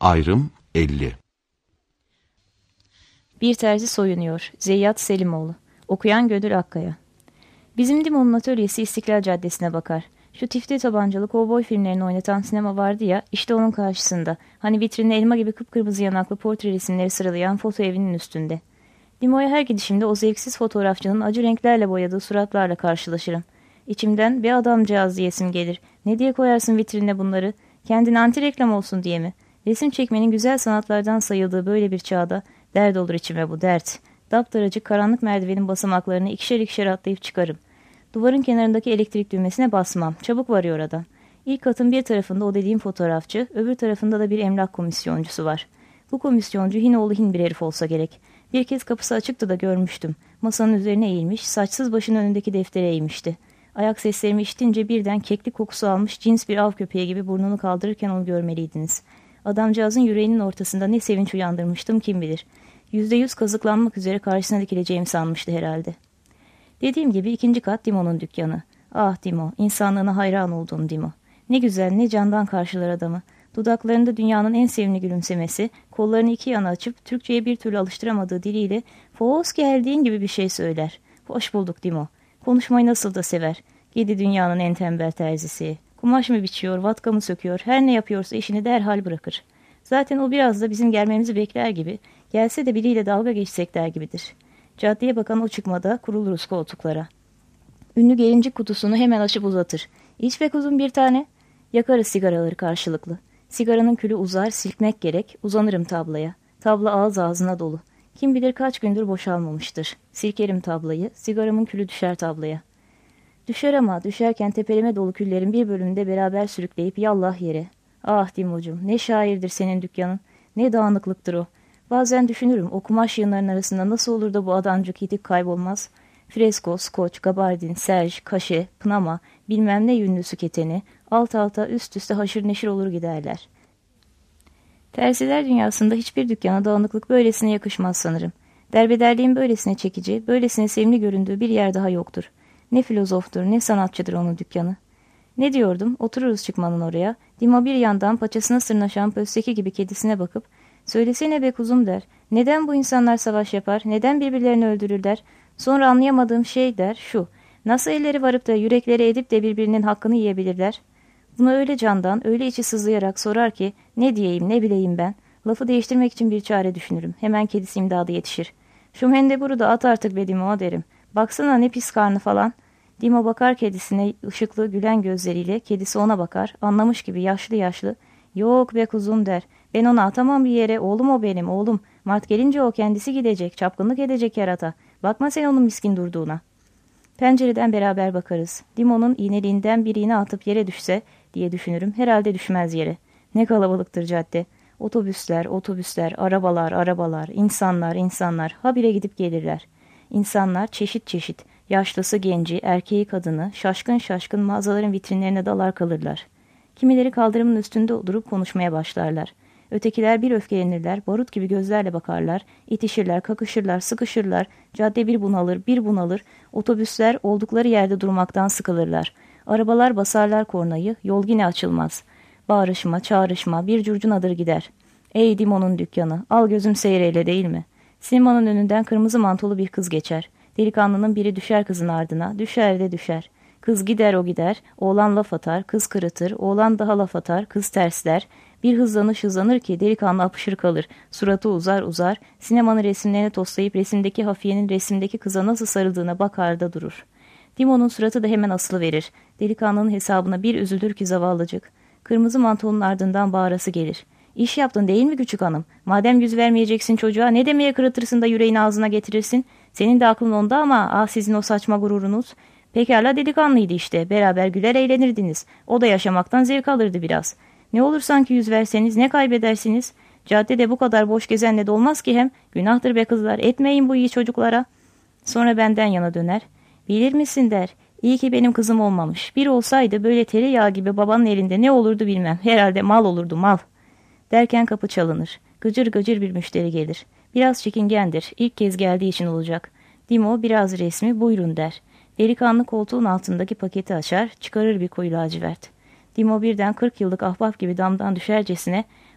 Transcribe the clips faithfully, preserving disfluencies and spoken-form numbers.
Ayrım elli. Bir terzi soyunuyor. Zeyyat Selimoğlu. Okuyan Gönül Akkaya. Bizim Dimo'nun atölyesi İstiklal Caddesi'ne bakar. Şu tifti tabancalı kovboy filmlerini oynatan sinema vardı ya, işte onun karşısında. Hani vitrinine elma gibi kıpkırmızı yanaklı portre resimleri sıralayan foto evinin üstünde. Dimo'ya her gidişimde o zevksiz fotoğrafçının acı renklerle boyadığı suratlarla karşılaşırım. İçimden bir adamcağız diyesim gelir. Ne diye koyarsın vitrinine bunları? Kendine anti reklam olsun diye mi? Resim çekmenin güzel sanatlardan sayıldığı böyle bir çağda dert olur içime bu dert. Daptaracık karanlık merdivenin basamaklarını ikişer ikişer atlayıp çıkarım. Duvarın kenarındaki elektrik düğmesine basmam. Çabuk varıyor adam. İlk katın bir tarafında o dediğim fotoğrafçı, öbür tarafında da bir emlak komisyoncusu var. Bu komisyoncu Hinoğlu Hin bir herif olsa gerek. Bir kez kapısı açıktı da görmüştüm. Masanın üzerine eğilmiş, saçsız başın önündeki deftere eğmişti. Ayak seslerimi işitince birden keklik kokusu almış cins bir av köpeği gibi burnunu kaldırırken onu görmeliydiniz. Adamcağızın yüreğinin ortasında ne sevinç uyandırmıştım kim bilir. Yüzde yüz kazıklanmak üzere karşısına dikileceğimi sanmıştı herhalde. Dediğim gibi ikinci kat Dimo'nun dükkanı. Ah Dimo, insanlığına hayran olduğum Dimo. Ne güzel, ne candan karşılar adamı. Dudaklarında dünyanın en sevimli gülümsemesi, kollarını iki yana açıp Türkçe'ye bir türlü alıştıramadığı diliyle "Hoş geldin" gibi bir şey söyler. Hoş bulduk Dimo. Konuşmayı nasıl da sever. Yedi dünyanın en tembel terzisi. Kumaş mı biçiyor, vatka mı söküyor, her ne yapıyorsa işini derhal bırakır. Zaten o biraz da bizim gelmemizi bekler gibi, gelse de biriyle dalga geçsek der gibidir. Caddeye bakan o çıkmada kuruluruz koltuklara. Ünlü gelincik kutusunu hemen açıp uzatır. İç be kuzum bir tane. Yakarız sigaraları karşılıklı. Sigaranın külü uzar, silkmek gerek, uzanırım tablaya. Tabla ağız ağzına dolu. Kim bilir kaç gündür boşalmamıştır. Silkerim tablayı, sigaramın külü düşer tablaya. Düşer ama düşerken tepeleme dolu küllerin bir bölümünde beraber sürükleyip yallah yere. Ah Dimo'cum, ne şairdir senin dükkanın, ne dağınıklıktır o. Bazen düşünürüm o kumaş yığınların arasında nasıl olur da bu adamcık yitik kaybolmaz. Fresko, skoç, gabardin, serj, kaşe, pınama, bilmem ne yünlüsü keteni, alt alta üst üste haşır neşir olur giderler. Terziler dünyasında hiçbir dükkana dağınıklık böylesine yakışmaz sanırım. Derbederliğin böylesine çekici, böylesine sevimli göründüğü bir yer daha yoktur. Ne filozoftur, ne sanatçıdır onun dükkanı. Ne diyordum, otururuz çıkmanın oraya, Dimo bir yandan paçasına sırnaşan pösteki gibi kedisine bakıp, "Söylesene be kuzum" der. "Neden bu insanlar savaş yapar? Neden birbirlerini öldürürler? Sonra anlayamadığım şey" der, "şu. Nasıl elleri varıp da yürekleri edip de birbirinin hakkını yiyebilirler?" Bunu öyle candan, öyle içi sızlayarak sorar ki ne diyeyim ne bileyim ben. Lafı değiştirmek için bir çare düşünürüm. Hemen kedisi imdadı yetişir. "Şu mendeburu da at artık be Dimo" derim. "Baksana ne pis karnı falan." Dimo bakar kedisine ışıklı gülen gözleriyle, kedisi ona bakar, anlamış gibi yaşlı yaşlı. "Yok be kuzum" der. "Ben onu atamam bir yere, oğlum o benim, oğlum. Mart gelince o kendisi gidecek, çapkınlık edecek yarata. Bakma sen onun miskin durduğuna." Pencereden beraber bakarız. Dimo'nun iğneliğinden bir iğne atıp yere düşse diye düşünürüm. Herhalde düşmez yere. Ne kalabalıktır cadde. Otobüsler, otobüsler, arabalar, arabalar, insanlar, insanlar. Habire gidip gelirler. İnsanlar çeşit çeşit. Yaşlısı genci, erkeği kadını, şaşkın şaşkın mağazaların vitrinlerine dalar kalırlar. Kimileri kaldırımın üstünde durup konuşmaya başlarlar. Ötekiler bir öfkelenirler, barut gibi gözlerle bakarlar, itişirler, kakışırlar, sıkışırlar, cadde bir bunalır, bir bunalır, otobüsler oldukları yerde durmaktan sıkılırlar. Arabalar basarlar kornayı, yol yine açılmaz. Bağırışma, çağrışma, bir curcunadır gider. Ey Dimo'nun dükkanı, al gözüm seyreyle değil mi? Sinemanın önünden kırmızı mantolu bir kız geçer. Delikanlının biri düşer kızın ardına, düşer de düşer. Kız gider o gider, oğlan laf atar, kız kırıtır, oğlan daha laf atar, kız tersler. Bir hızlanış hızlanır ki delikanlı apışır kalır, suratı uzar uzar, sinemanın resimlerini toslayıp resimdeki hafiyenin resimdeki kıza nasıl sarıldığına bakar da durur. Dimo'nun suratı da hemen asılıverir. Delikanlının hesabına bir üzülür ki zavallıcık. Kırmızı mantolun ardından bağırası gelir. "İş yaptın değil mi küçük hanım? Madem yüz vermeyeceksin çocuğa ne demeye kırıtırsın da yüreğini ağzına getirirsin? Senin de aklın onda ama ah sizin o saçma gururunuz. Pekala delikanlıydı işte, beraber güler eğlenirdiniz. O da yaşamaktan zevk alırdı biraz. Ne olur sanki yüz verseniz ne kaybedersiniz? Caddede bu kadar boş gezenle de olmaz ki hem. Günahtır be kızlar, etmeyin bu iyi çocuklara." Sonra benden yana döner. "Bilir misin" der. "İyi ki benim kızım olmamış. Bir olsaydı böyle tereyağı gibi babanın elinde ne olurdu bilmem. Herhalde mal olurdu mal." Derken kapı çalınır. Gıcır gıcır bir müşteri gelir. Biraz çekingendir. İlk kez geldiği için olacak. Dimo biraz resmi buyurun der. Delikanlı koltuğun altındaki paketi açar, çıkarır bir koyu lacivert. Dimo birden kırk yıllık ahbap gibi damdan düşercesine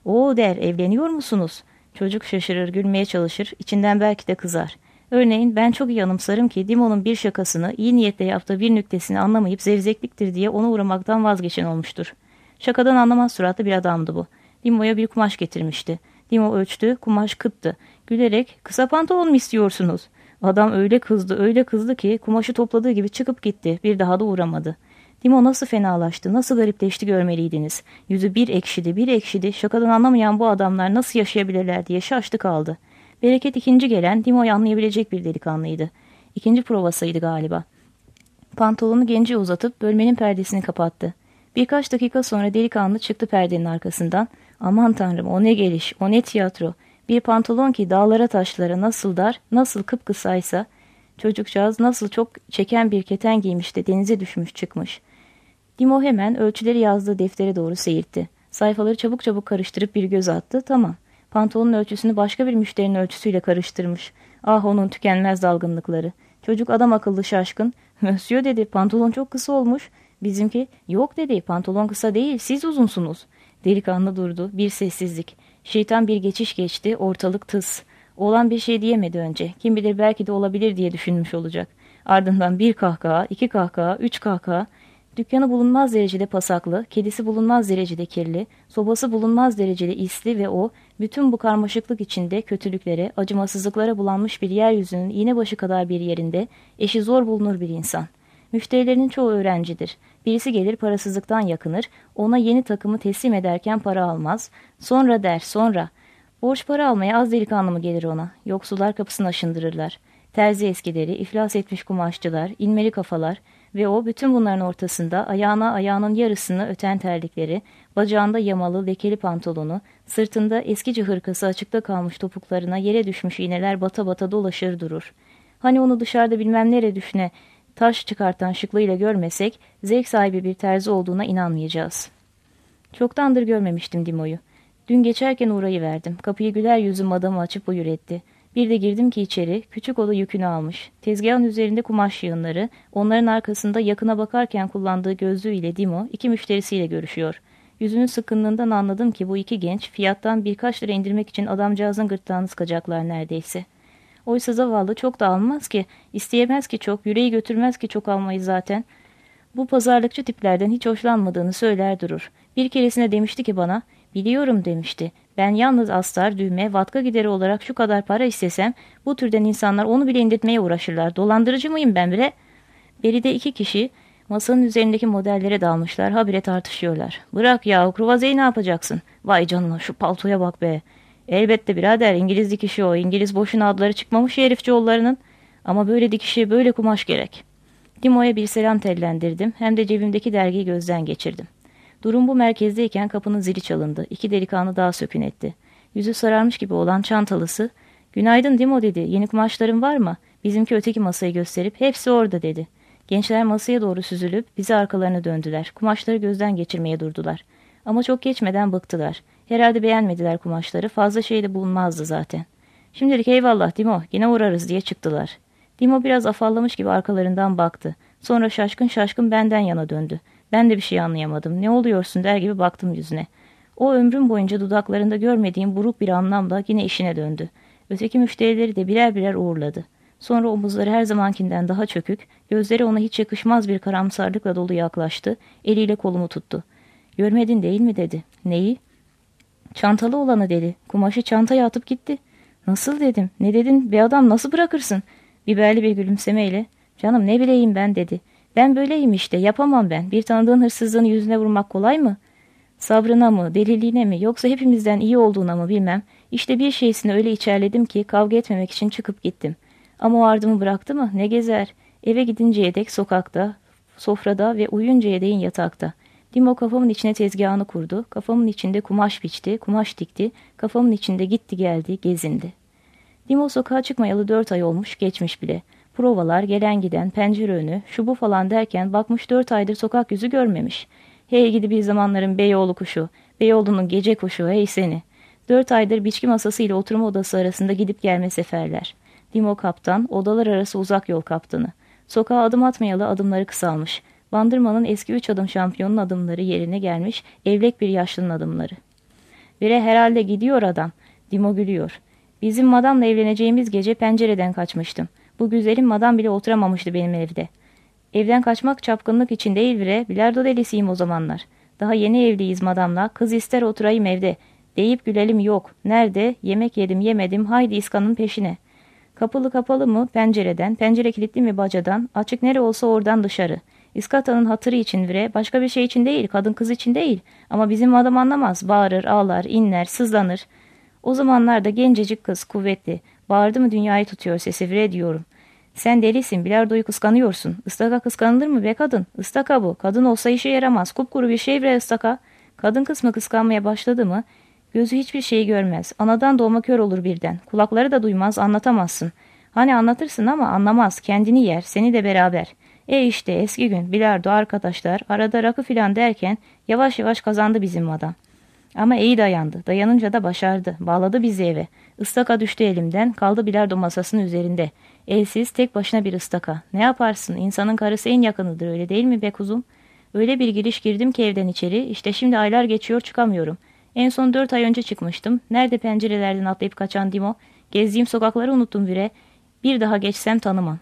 "Oo," der, "evleniyor musunuz?" Çocuk şaşırır, gülmeye çalışır, içinden belki de kızar. Örneğin ben çok iyi anımsarım ki Dimo'nun bir şakasını, iyi niyetle yaptığı bir nüktesini anlamayıp zevzekliktir diye onu uğramaktan vazgeçen olmuştur. Şakadan anlamaz suratlı bir adamdı bu. Dimo'ya bir kumaş getirmişti. Dimo ölçtü, kumaş kıttı. Gülerek, "Kısa pantolon mu istiyorsunuz?" Adam öyle kızdı, öyle kızdı ki kumaşı topladığı gibi çıkıp gitti. Bir daha da uğramadı. Dimo nasıl fenalaştı, nasıl garipleşti görmeliydiniz. Yüzü bir ekşidi, bir ekşidi. Şakadan anlamayan bu adamlar nasıl yaşayabilirler diye şaştı kaldı. Bereket ikinci gelen Dimo'yu anlayabilecek bir delikanlıydı. İkinci provasıydı galiba. Pantolonu gence uzatıp bölmenin perdesini kapattı. Birkaç dakika sonra delikanlı çıktı perdenin arkasından. Aman tanrım, o ne geliş, o ne tiyatro. Bir pantolon ki dağlara taşlara nasıl dar, nasıl kıpkısaysa, çocukcağız nasıl çok çeken bir keten giymiş de denize düşmüş çıkmış. Dimo hemen ölçüleri yazdığı deftere doğru seyirtti. Sayfaları çabuk çabuk karıştırıp bir göz attı. Tamam. Pantolonun ölçüsünü başka bir müşterinin ölçüsüyle karıştırmış. Ah, onun tükenmez dalgınlıkları. Çocuk adam akıllı şaşkın. "Monsieur," dedi, "pantolon çok kısa olmuş." Bizimki, "Yok," dedi, "pantolon kısa değil, siz uzunsunuz." Delikanlı durdu. Bir sessizlik. Şeytan bir geçiş geçti. Ortalık tıs. Oğlan bir şey diyemedi önce. Kim bilir belki de olabilir diye düşünmüş olacak. Ardından bir kahkaha, iki kahkaha, üç kahkaha. Dükkanı bulunmaz derecede pasaklı, kedisi bulunmaz derecede kirli, sobası bulunmaz derecede isli ve o, bütün bu karmaşıklık içinde kötülüklere, acımasızlıklara bulanmış bir yeryüzünün iğne başı kadar bir yerinde, eşi zor bulunur bir insan. Müşterilerinin çoğu öğrencidir. Birisi gelir parasızlıktan yakınır, ona yeni takımı teslim ederken para almaz. Sonra der, sonra. Borç para almaya az delikanlı mı gelir ona? Yoksullar kapısını aşındırırlar. Terzi eskileri, iflas etmiş kumaşçılar, inmeli kafalar ve o bütün bunların ortasında ayağına ayağının yarısını öten terlikleri, bacağında yamalı lekeli pantolonu, sırtında eskici hırkası açıkta kalmış topuklarına yere düşmüş iğneler bata bata dolaşır durur. Hani onu dışarıda bilmem nere düşne taş çıkartan şıklığıyla görmesek, zevk sahibi bir terzi olduğuna inanmayacağız. Çoktandır görmemiştim Dimo'yu. Dün geçerken uğrayıverdim. Kapıyı güler yüzü madamı açıp buyur etti. Bir de girdim ki içeri, küçük oda yükünü almış. Tezgahın üzerinde kumaş yığınları, onların arkasında yakına bakarken kullandığı gözlüğüyle Dimo, iki müşterisiyle görüşüyor. Yüzünün sıkkınlığından anladım ki bu iki genç, fiyattan birkaç lira indirmek için adamcağızın gırtlağını sıkacaklar neredeyse. Oysa zavallı çok da almaz ki, isteyemez ki çok, yüreği götürmez ki çok almayı zaten. Bu pazarlıkçı tiplerden hiç hoşlanmadığını söyler durur. Bir keresine demişti ki bana, "Biliyorum," demişti. "Ben yalnız astar, düğme, vatka gideri olarak şu kadar para istesem, bu türden insanlar onu bile indirtmeye uğraşırlar. Dolandırıcı mıyım ben bile?" Beride iki kişi masanın üzerindeki modellere dalmışlar, habire tartışıyorlar. "Bırak ya, kruvazeyi ne yapacaksın? Vay canına, şu paltoya bak be." "Elbette birader, İngiliz dikişi o. İngiliz boşuna adları çıkmamış herifçioğullarının. Ama böyle dikişi, böyle kumaş gerek." Dimo'ya bir selam tellendirdim, hem de cebimdeki dergiyi gözden geçirdim. Durum bu merkezdeyken kapının zili çalındı. İki delikanlı daha sökün etti. Yüzü sararmış gibi olan çantalısı, "Günaydın Dimo," dedi. "Yeni kumaşların var mı?" Bizimki öteki masayı gösterip, "Hepsi orada," dedi. Gençler masaya doğru süzülüp bize arkalarını döndüler. Kumaşları gözden geçirmeye durdular. Ama çok geçmeden bıktılar. Herhalde beğenmediler kumaşları. Fazla şey de bulunmazdı zaten. "Şimdilik eyvallah Dimo, yine uğrarız," diye çıktılar. Dimo biraz afallamış gibi arkalarından baktı. Sonra şaşkın şaşkın benden yana döndü. Ben de bir şey anlayamadım. "Ne oluyorsun?" der gibi baktım yüzüne. O ömrüm boyunca dudaklarında görmediğim buruk bir anlamla yine işine döndü. Öteki müşterileri de birer birer uğurladı. Sonra omuzları her zamankinden daha çökük, gözleri ona hiç yakışmaz bir karamsarlıkla dolu yaklaştı, eliyle kolumu tuttu. "Görmedin değil mi?" dedi. "Neyi?" "Çantalı olanı," dedi. "Kumaşı çantaya atıp gitti." "Nasıl?" dedim. "Ne dedin? Be adam, nasıl bırakırsın?" Biberli bir gülümsemeyle, "Canım ne bileyim ben," dedi. "Ben böyleyim işte, yapamam ben. Bir tanıdığın hırsızlığını yüzüne vurmak kolay mı? Sabrına mı, deliliğine mi, yoksa hepimizden iyi olduğuna mı bilmem. İşte bir şeysini öyle içerledim ki kavga etmemek için çıkıp gittim. Ama o ardımı bıraktı mı? Ne gezer? Eve gidinceye dek sokakta, sofrada ve uyuncaya değin yatakta." Dimo kafamın içine tezgahını kurdu. Kafamın içinde kumaş biçti, kumaş dikti. Kafamın içinde gitti geldi, gezindi. Dimo sokağa çıkmayalı dört ay olmuş, geçmiş bile. Provalar, gelen giden, pencere önü, şu bu falan derken bakmış dört aydır sokak yüzü görmemiş. Hey gidi bir zamanların Beyoğlu kuşu, Beyoğlu'nun gece kuşu, hey seni. Dört aydır biçki masası ile oturma odası arasında gidip gelme seferler. Dimo kaptan, odalar arası uzak yol kaptanı. Sokağa adım atmayalı adımları kısalmış. Bandırmanın eski üç adım şampiyonun adımları yerine gelmiş, evlek bir yaşlının adımları. Bire herhalde gidiyor adam. Dimo gülüyor. Bizim madamla evleneceğimiz gece pencereden kaçmıştım. Bu güzelim madam bile oturamamıştı benim evde. Evden kaçmak çapkınlık için değil bire, bilardo delisiyim o zamanlar. Daha yeni evliyiz madamla, kız ister oturayım evde. Deyip gülelim yok. Nerede? Yemek yedim yemedim, haydi iskanın peşine. Kapılı kapalı mı? Pencereden, pencere kilitli mi bacadan, açık nere olsa oradan dışarı. İskatanın hatırı için vire, başka bir şey için değil, kadın kız için değil. Ama bizim adam anlamaz, bağırır, ağlar, inler, sızlanır. O zamanlarda gencecik kız, kuvvetli. Bağırdı mı dünyayı tutuyor sesi vire diyorum. Sen delisin, bilardoyu kıskanıyorsun. Istaka kıskanılır mı be kadın? Istaka bu. Kadın olsa işe yaramaz. Kupkuru bir şey bre ıstaka. Kadın kısmı kıskanmaya başladı mı? Gözü hiçbir şeyi görmez. Anadan doğma kör olur birden. Kulakları da duymaz, anlatamazsın. Hani anlatırsın ama anlamaz. Kendini yer, seni de beraber. E işte eski gün, bilardo, arkadaşlar, arada rakı filan derken yavaş yavaş kazandı bizim adam. Ama iyi dayandı. Dayanınca da başardı. Bağladı bizi eve. Istaka düştü elimden. Kaldı bilardo masasının üzerinde. Elsiz tek başına bir ıstaka. Ne yaparsın? İnsanın karısı en yakınıdır öyle değil mi be kuzum? Öyle bir giriş girdim ki evden içeri. İşte şimdi aylar geçiyor çıkamıyorum. En son dört ay önce çıkmıştım. Nerede pencerelerden atlayıp kaçan Dimo? Gezdiğim sokakları unuttum bire. Bir daha geçsem tanımam.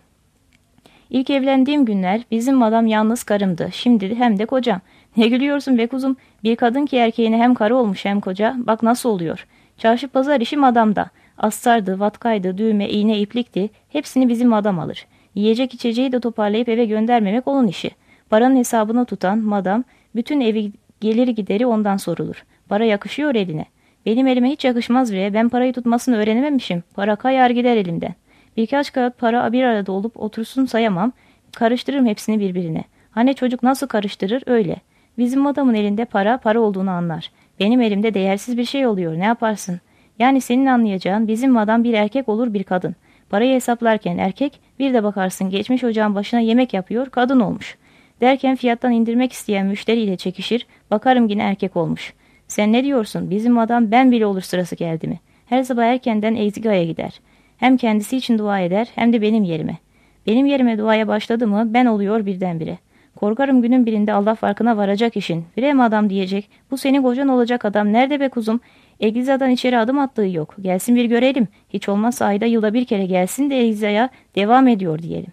İlk evlendiğim günler bizim madam yalnız karımdı. Şimdi hem de kocam. Ne gülüyorsun be kuzum? Bir kadın ki erkeğine hem karı olmuş hem koca. Bak nasıl oluyor. Çarşı pazar işi madamda. Astardı, vatkaydı, düğme, iğne, iplikti. Hepsini bizim madam alır. Yiyecek içeceği de toparlayıp eve göndermemek onun işi. Paranın hesabını tutan madam, bütün evi geliri gideri ondan sorulur. Para yakışıyor eline. Benim elime hiç yakışmaz bile. Ben parayı tutmasını öğrenememişim. Para kayar gider elimden. Birkaç kağıt para bir arada olup otursun sayamam. Karıştırırım hepsini birbirine. Hani çocuk nasıl karıştırır öyle. Bizim adamın elinde para, para olduğunu anlar. Benim elimde değersiz bir şey oluyor. Ne yaparsın? Yani senin anlayacağın bizim adam bir erkek olur bir kadın. Parayı hesaplarken erkek, bir de bakarsın geçmiş ocağın başına yemek yapıyor, kadın olmuş. Derken fiyattan indirmek isteyen müşteriyle çekişir, bakarım yine erkek olmuş. Sen ne diyorsun? Bizim adam ben bile olur sırası geldi mi? Her sabah erkenden Ezga'ya gider. Hem kendisi için dua eder hem de benim yerime. Benim yerime duaya başladı mı ben oluyor birdenbire. Korkarım günün birinde Allah farkına varacak işin. Birem adam diyecek. Bu senin kocan olacak adam. Nerede be kuzum? Egiza'dan içeri adım attığı yok. Gelsin bir görelim. Hiç olmazsa ayda yılda bir kere gelsin de Egiza'ya devam ediyor diyelim.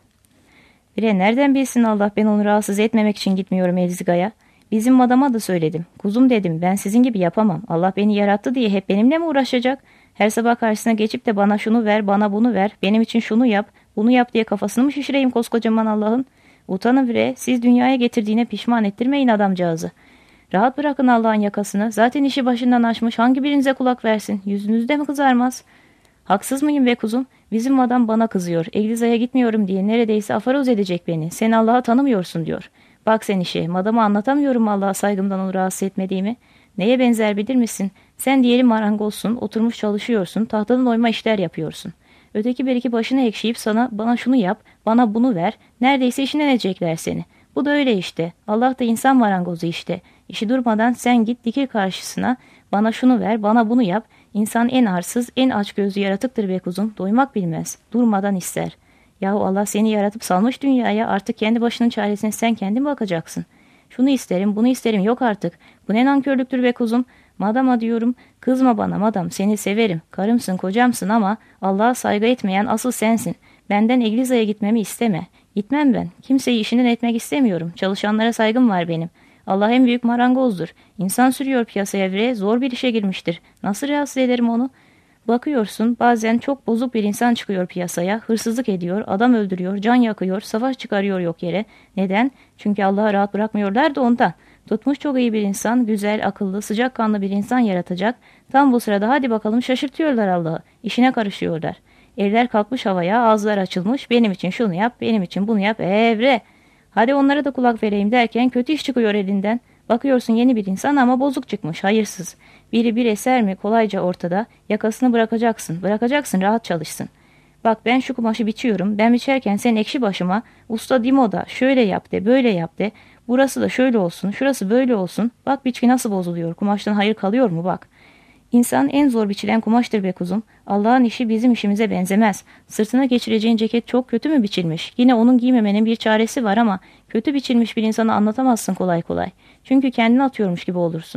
Bire nereden bilsin Allah ben onu rahatsız etmemek için gitmiyorum Elziga'ya. Bizim adama da söyledim. Kuzum dedim ben sizin gibi yapamam. Allah beni yarattı diye hep benimle mi uğraşacak? Her sabah karşısına geçip de bana şunu ver, bana bunu ver, benim için şunu yap, bunu yap diye kafasını mı şişireyim koskocaman Allah'ın? Utanın bre, siz dünyaya getirdiğine pişman ettirmeyin adamcağızı. Rahat bırakın Allah'ın yakasını. Zaten işi başından aşmış. Hangi birinize kulak versin? Yüzünüzde mi kızarmaz? Haksız mıyım be kuzum? Bizim adam bana kızıyor. Egriza'ya gitmiyorum diye neredeyse afaroz edecek beni. Sen Allah'ı tanımıyorsun diyor. Bak sen işe. Madama anlatamıyorum Allah'a saygımdan onu rahatsız etmediğimi. Neye benzer bilir misin? Sen diyelim marangozsun, oturmuş çalışıyorsun, tahtadan oyma işler yapıyorsun. Öteki bir iki başına ekşiyip sana bana şunu yap, bana bunu ver, neredeyse işinden edecekler seni. Bu da öyle işte. Allah da insan marangozu işte. İşi durmadan sen git dikil karşısına, bana şunu ver, bana bunu yap. İnsan en arsız, en açgözlü yaratıktır be kuzum. Doymak bilmez. Durmadan ister. Yahu Allah seni yaratıp salmış dünyaya, artık kendi başının çaresine sen kendin bakacaksın. Şunu isterim, bunu isterim yok artık. Bu ne nankörlüktür be kuzum. Madama diyorum, kızma bana madam, seni severim. Karımsın, kocamsın ama Allah'a saygı etmeyen asıl sensin. Benden Egriza'ya gitmemi isteme. Gitmem ben. Kimseyi işinden etmek istemiyorum. Çalışanlara saygım var benim. Allah en büyük marangozdur. İnsan sürüyor piyasaya ve zor bir işe girmiştir. Nasıl rahatsız ederim onu? Bakıyorsun bazen çok bozuk bir insan çıkıyor piyasaya, hırsızlık ediyor, adam öldürüyor, can yakıyor, savaş çıkarıyor yok yere. Neden? Çünkü Allah'ı rahat bırakmıyorlar da ondan. Tutmuş çok iyi bir insan, güzel, akıllı, sıcakkanlı bir insan yaratacak. Tam bu sırada hadi bakalım şaşırtıyorlar Allah'ı. İşine karışıyorlar. Eller kalkmış havaya, ağızlar açılmış. Benim için şunu yap, benim için bunu yap. Evre! Hadi onlara da kulak vereyim derken kötü iş çıkıyor elinden. Bakıyorsun yeni bir insan ama bozuk çıkmış, hayırsız. Biri bir eser mi kolayca ortada. Yakasını bırakacaksın, bırakacaksın rahat çalışsın. Bak ben şu kumaşı biçiyorum. Ben biçerken sen ekşi başıma usta Dimo da şöyle yap de, böyle yap de. Burası da şöyle olsun, şurası böyle olsun. Bak biçki nasıl bozuluyor, kumaştan hayır kalıyor mu bak. İnsan en zor biçilen kumaştır be kuzum. Allah'ın işi bizim işimize benzemez. Sırtına geçireceğin ceket çok kötü mü biçilmiş? Yine onun giymemenin bir çaresi var ama kötü biçilmiş bir insana anlatamazsın kolay kolay. Çünkü kendini atıyormuş gibi olursun.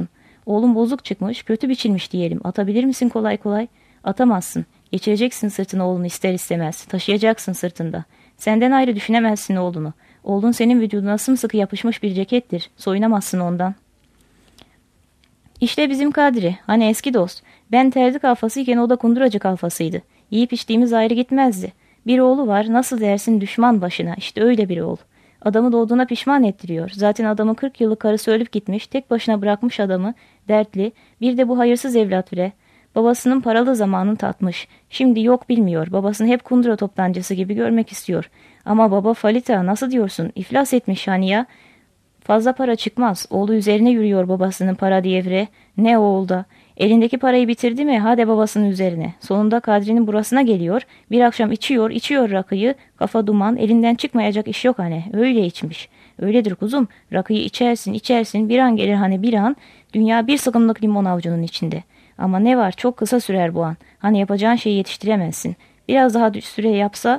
Oğlum bozuk çıkmış, kötü biçilmiş diyelim. Atabilir misin kolay kolay? Atamazsın. Geçireceksin sırtına oğlunu ister istemez. Taşıyacaksın sırtında. Senden ayrı düşünemezsin oğlunu. Oğlun senin vücuduna sımsıkı yapışmış bir cekettir. Soyunamazsın ondan. İşte bizim Kadri. Hani eski dost. Ben terzi kalfasıyken o da kunduracı kalfasıydı. Yiyip içtiğimiz ayrı gitmezdi. Bir oğlu var, nasıl dersin düşman başına. İşte öyle bir oğul. Adamı doğduğuna pişman ettiriyor. Zaten adamın kırk yıllık karısı ölüp gitmiş, tek başına bırakmış adamı, dertli. Bir de bu hayırsız evlat bile. Babasının paralı zamanını tatmış. Şimdi yok bilmiyor. Babasını hep kundura toptancısı gibi görmek istiyor. Ama baba Falita nasıl diyorsun? İflas etmiş hani ya. Fazla para çıkmaz. Oğlu üzerine yürüyor babasının para diyevre. Ne oğulda. Elindeki parayı bitirdi mi hadi babasının üzerine. Sonunda Kadri'nin burasına geliyor. Bir akşam içiyor içiyor rakıyı. Kafa duman, elinden çıkmayacak iş yok hani. Öyle içmiş. Öyledir kuzum. Rakıyı içersin içersin. Bir an gelir hani bir an. Dünya bir sıkımlık limon avucunun içinde. Ama ne var, çok kısa sürer bu an. Hani yapacağın şeyi yetiştiremezsin. Biraz daha süre yapsa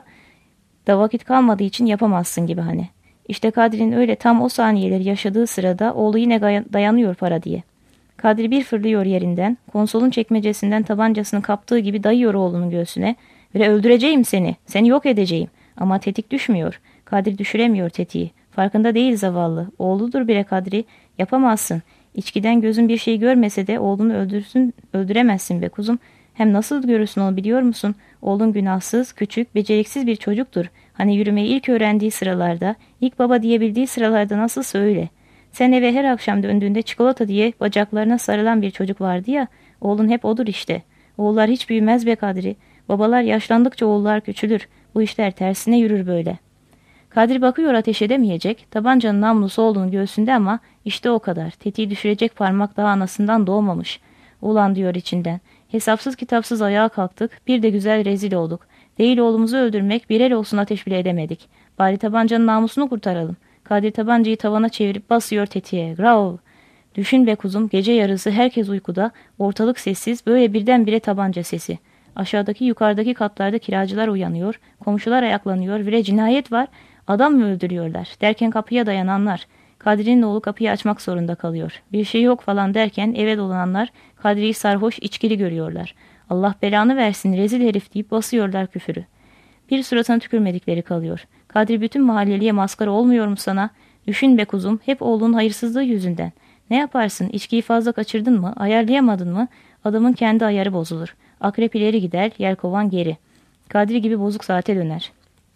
da vakit kalmadığı için yapamazsın gibi hani. İşte Kadri'nin öyle tam o saniyeleri yaşadığı sırada oğlu yine dayanıyor para diye. Kadri bir fırlıyor yerinden, konsolun çekmecesinden tabancasını kaptığı gibi dayıyor oğlunun göğsüne ve öldüreceğim seni, seni yok edeceğim. Ama tetik düşmüyor. Kadri düşüremiyor tetiği. Farkında değil zavallı. Oğludur bile Kadri. Yapamazsın. İçkiden gözün bir şey görmese de oğlunu öldürsün, öldüremezsin be kuzum. Hem nasıl görürsün onu biliyor musun? Oğlun günahsız, küçük, beceriksiz bir çocuktur. Hani yürümeyi ilk öğrendiği sıralarda, ilk baba diyebildiği sıralarda nasılsa öyle. Sen eve her akşam döndüğünde çikolata diye bacaklarına sarılan bir çocuk vardı ya, oğlun hep odur işte. Oğullar hiç büyümez be Kadri. Babalar yaşlandıkça oğullar küçülür. Bu işler tersine yürür böyle. Kadri bakıyor ateş edemeyecek. Tabancanın namlusu oğlunun göğsünde ama işte o kadar. Tetiği düşürecek parmak daha anasından doğmamış. Ulan diyor içinden. Hesapsız kitapsız ayağa kalktık. Bir de güzel rezil olduk. Değil oğlumuzu öldürmek, bir el olsun ateş bile edemedik. Bari tabancanın namusunu kurtaralım. Kadir tabancayı tavana çevirip basıyor tetiğe. Grav! Düşün be kuzum, gece yarısı herkes uykuda, ortalık sessiz, böyle birdenbire tabanca sesi. Aşağıdaki yukarıdaki katlarda kiracılar uyanıyor, komşular ayaklanıyor ve cinayet var, adam mı öldürüyorlar derken kapıya dayananlar. Kadri'nin oğlu kapıyı açmak zorunda kalıyor. Bir şey yok falan derken eve dolananlar Kadri'yi sarhoş içkili görüyorlar. Allah belanı versin rezil herif deyip basıyorlar küfürü. Bir suratına tükürmedikleri kalıyor. Kadri bütün mahalleliye maskara olmuyor mu sana? Düşün be kuzum, hep oğlunun hayırsızlığı yüzünden. Ne yaparsın, içkiyi fazla kaçırdın mı, ayarlayamadın mı? Adamın kendi ayarı bozulur. Akrep ileri gider, yelkovan geri. Kadri gibi bozuk saate döner.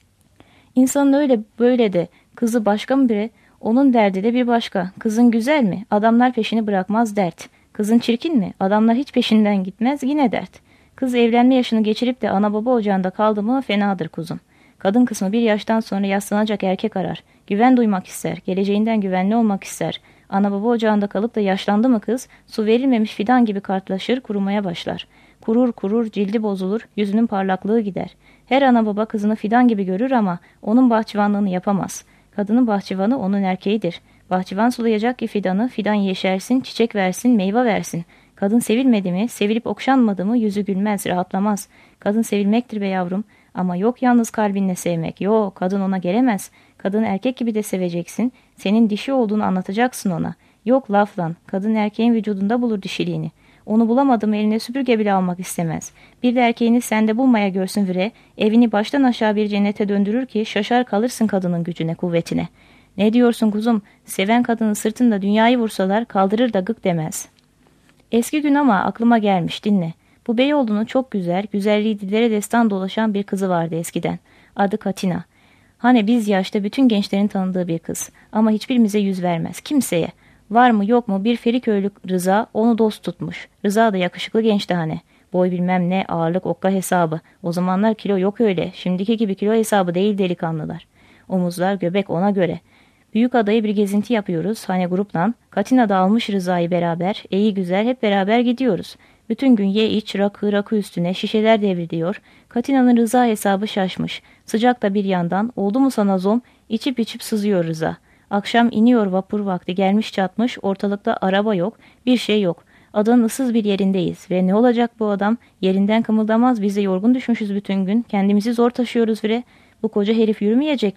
İnsanın öyle böyle de kızı başka mı biri? Onun derdi de bir başka. Kızın güzel mi? Adamlar peşini bırakmaz dert. Kızın çirkin mi? Adamlar hiç peşinden gitmez yine dert. Kız evlenme yaşını geçirip de ana baba ocağında kaldı mı fenadır kuzum. Kadın kısmı bir yaştan sonra yaslanacak erkek arar. Güven duymak ister. Geleceğinden güvenli olmak ister. Ana baba ocağında kalıp da yaşlandı mı kız, su verilmemiş fidan gibi kartlaşır, kurumaya başlar. Kurur kurur, cildi bozulur, yüzünün parlaklığı gider. Her ana baba kızını fidan gibi görür ama onun bahçıvanlığını yapamaz. Kadının bahçıvanı onun erkeğidir. Bahçıvan sulayacak ki fidanı, fidan yeşersin, çiçek versin, meyve versin. Kadın sevilmedi mi, sevilip okşanmadı mı yüzü gülmez, rahatlamaz. Kadın sevilmektir be yavrum. Ama yok yalnız kalbinle sevmek. Yok, kadın ona gelemez. Kadın erkek gibi de seveceksin. Senin dişi olduğunu anlatacaksın ona. Yok laflan. Kadın erkeğin vücudunda bulur dişiliğini. Onu bulamadı mı eline süpürge bile almak istemez. Bir de erkeğini sende bulmaya görsün vire. Evini baştan aşağı bir cennete döndürür ki şaşar kalırsın kadının gücüne, kuvvetine. Ne diyorsun kuzum? Seven kadının sırtında dünyayı vursalar kaldırır da gık demez. Eski gün ama aklıma gelmiş, dinle. Bu Beyoğlu'nun çok güzel, güzelliği dillere destan dolaşan bir kızı vardı eskiden. Adı Katina. Hani biz yaşta bütün gençlerin tanıdığı bir kız. Ama hiçbirimize yüz vermez. Kimseye. Var mı yok mu bir Feriköylü Rıza onu dost tutmuş. Rıza da yakışıklı gençti hani. Boy bilmem ne, ağırlık okka hesabı. O zamanlar kilo yok öyle. Şimdiki gibi kilo hesabı değil delikanlılar. Omuzlar göbek ona göre. Büyük adayı bir gezinti yapıyoruz. Hani grupla. Katina da almış Rıza'yı beraber. İyi güzel hep beraber gidiyoruz. Bütün gün ye iç rakı rakı üstüne şişeler devriliyor. Katina'nın Rıza hesabı şaşmış. Sıcak da bir yandan oldu mu sana zom içip içip sızıyor Rıza. Akşam iniyor vapur vakti gelmiş çatmış ortalıkta araba yok bir şey yok. Adanın ıssız bir yerindeyiz ve ne olacak bu adam yerinden kımıldamaz biz de yorgun düşmüşüz bütün gün kendimizi zor taşıyoruz ve bu koca herif yürümeyecek mi?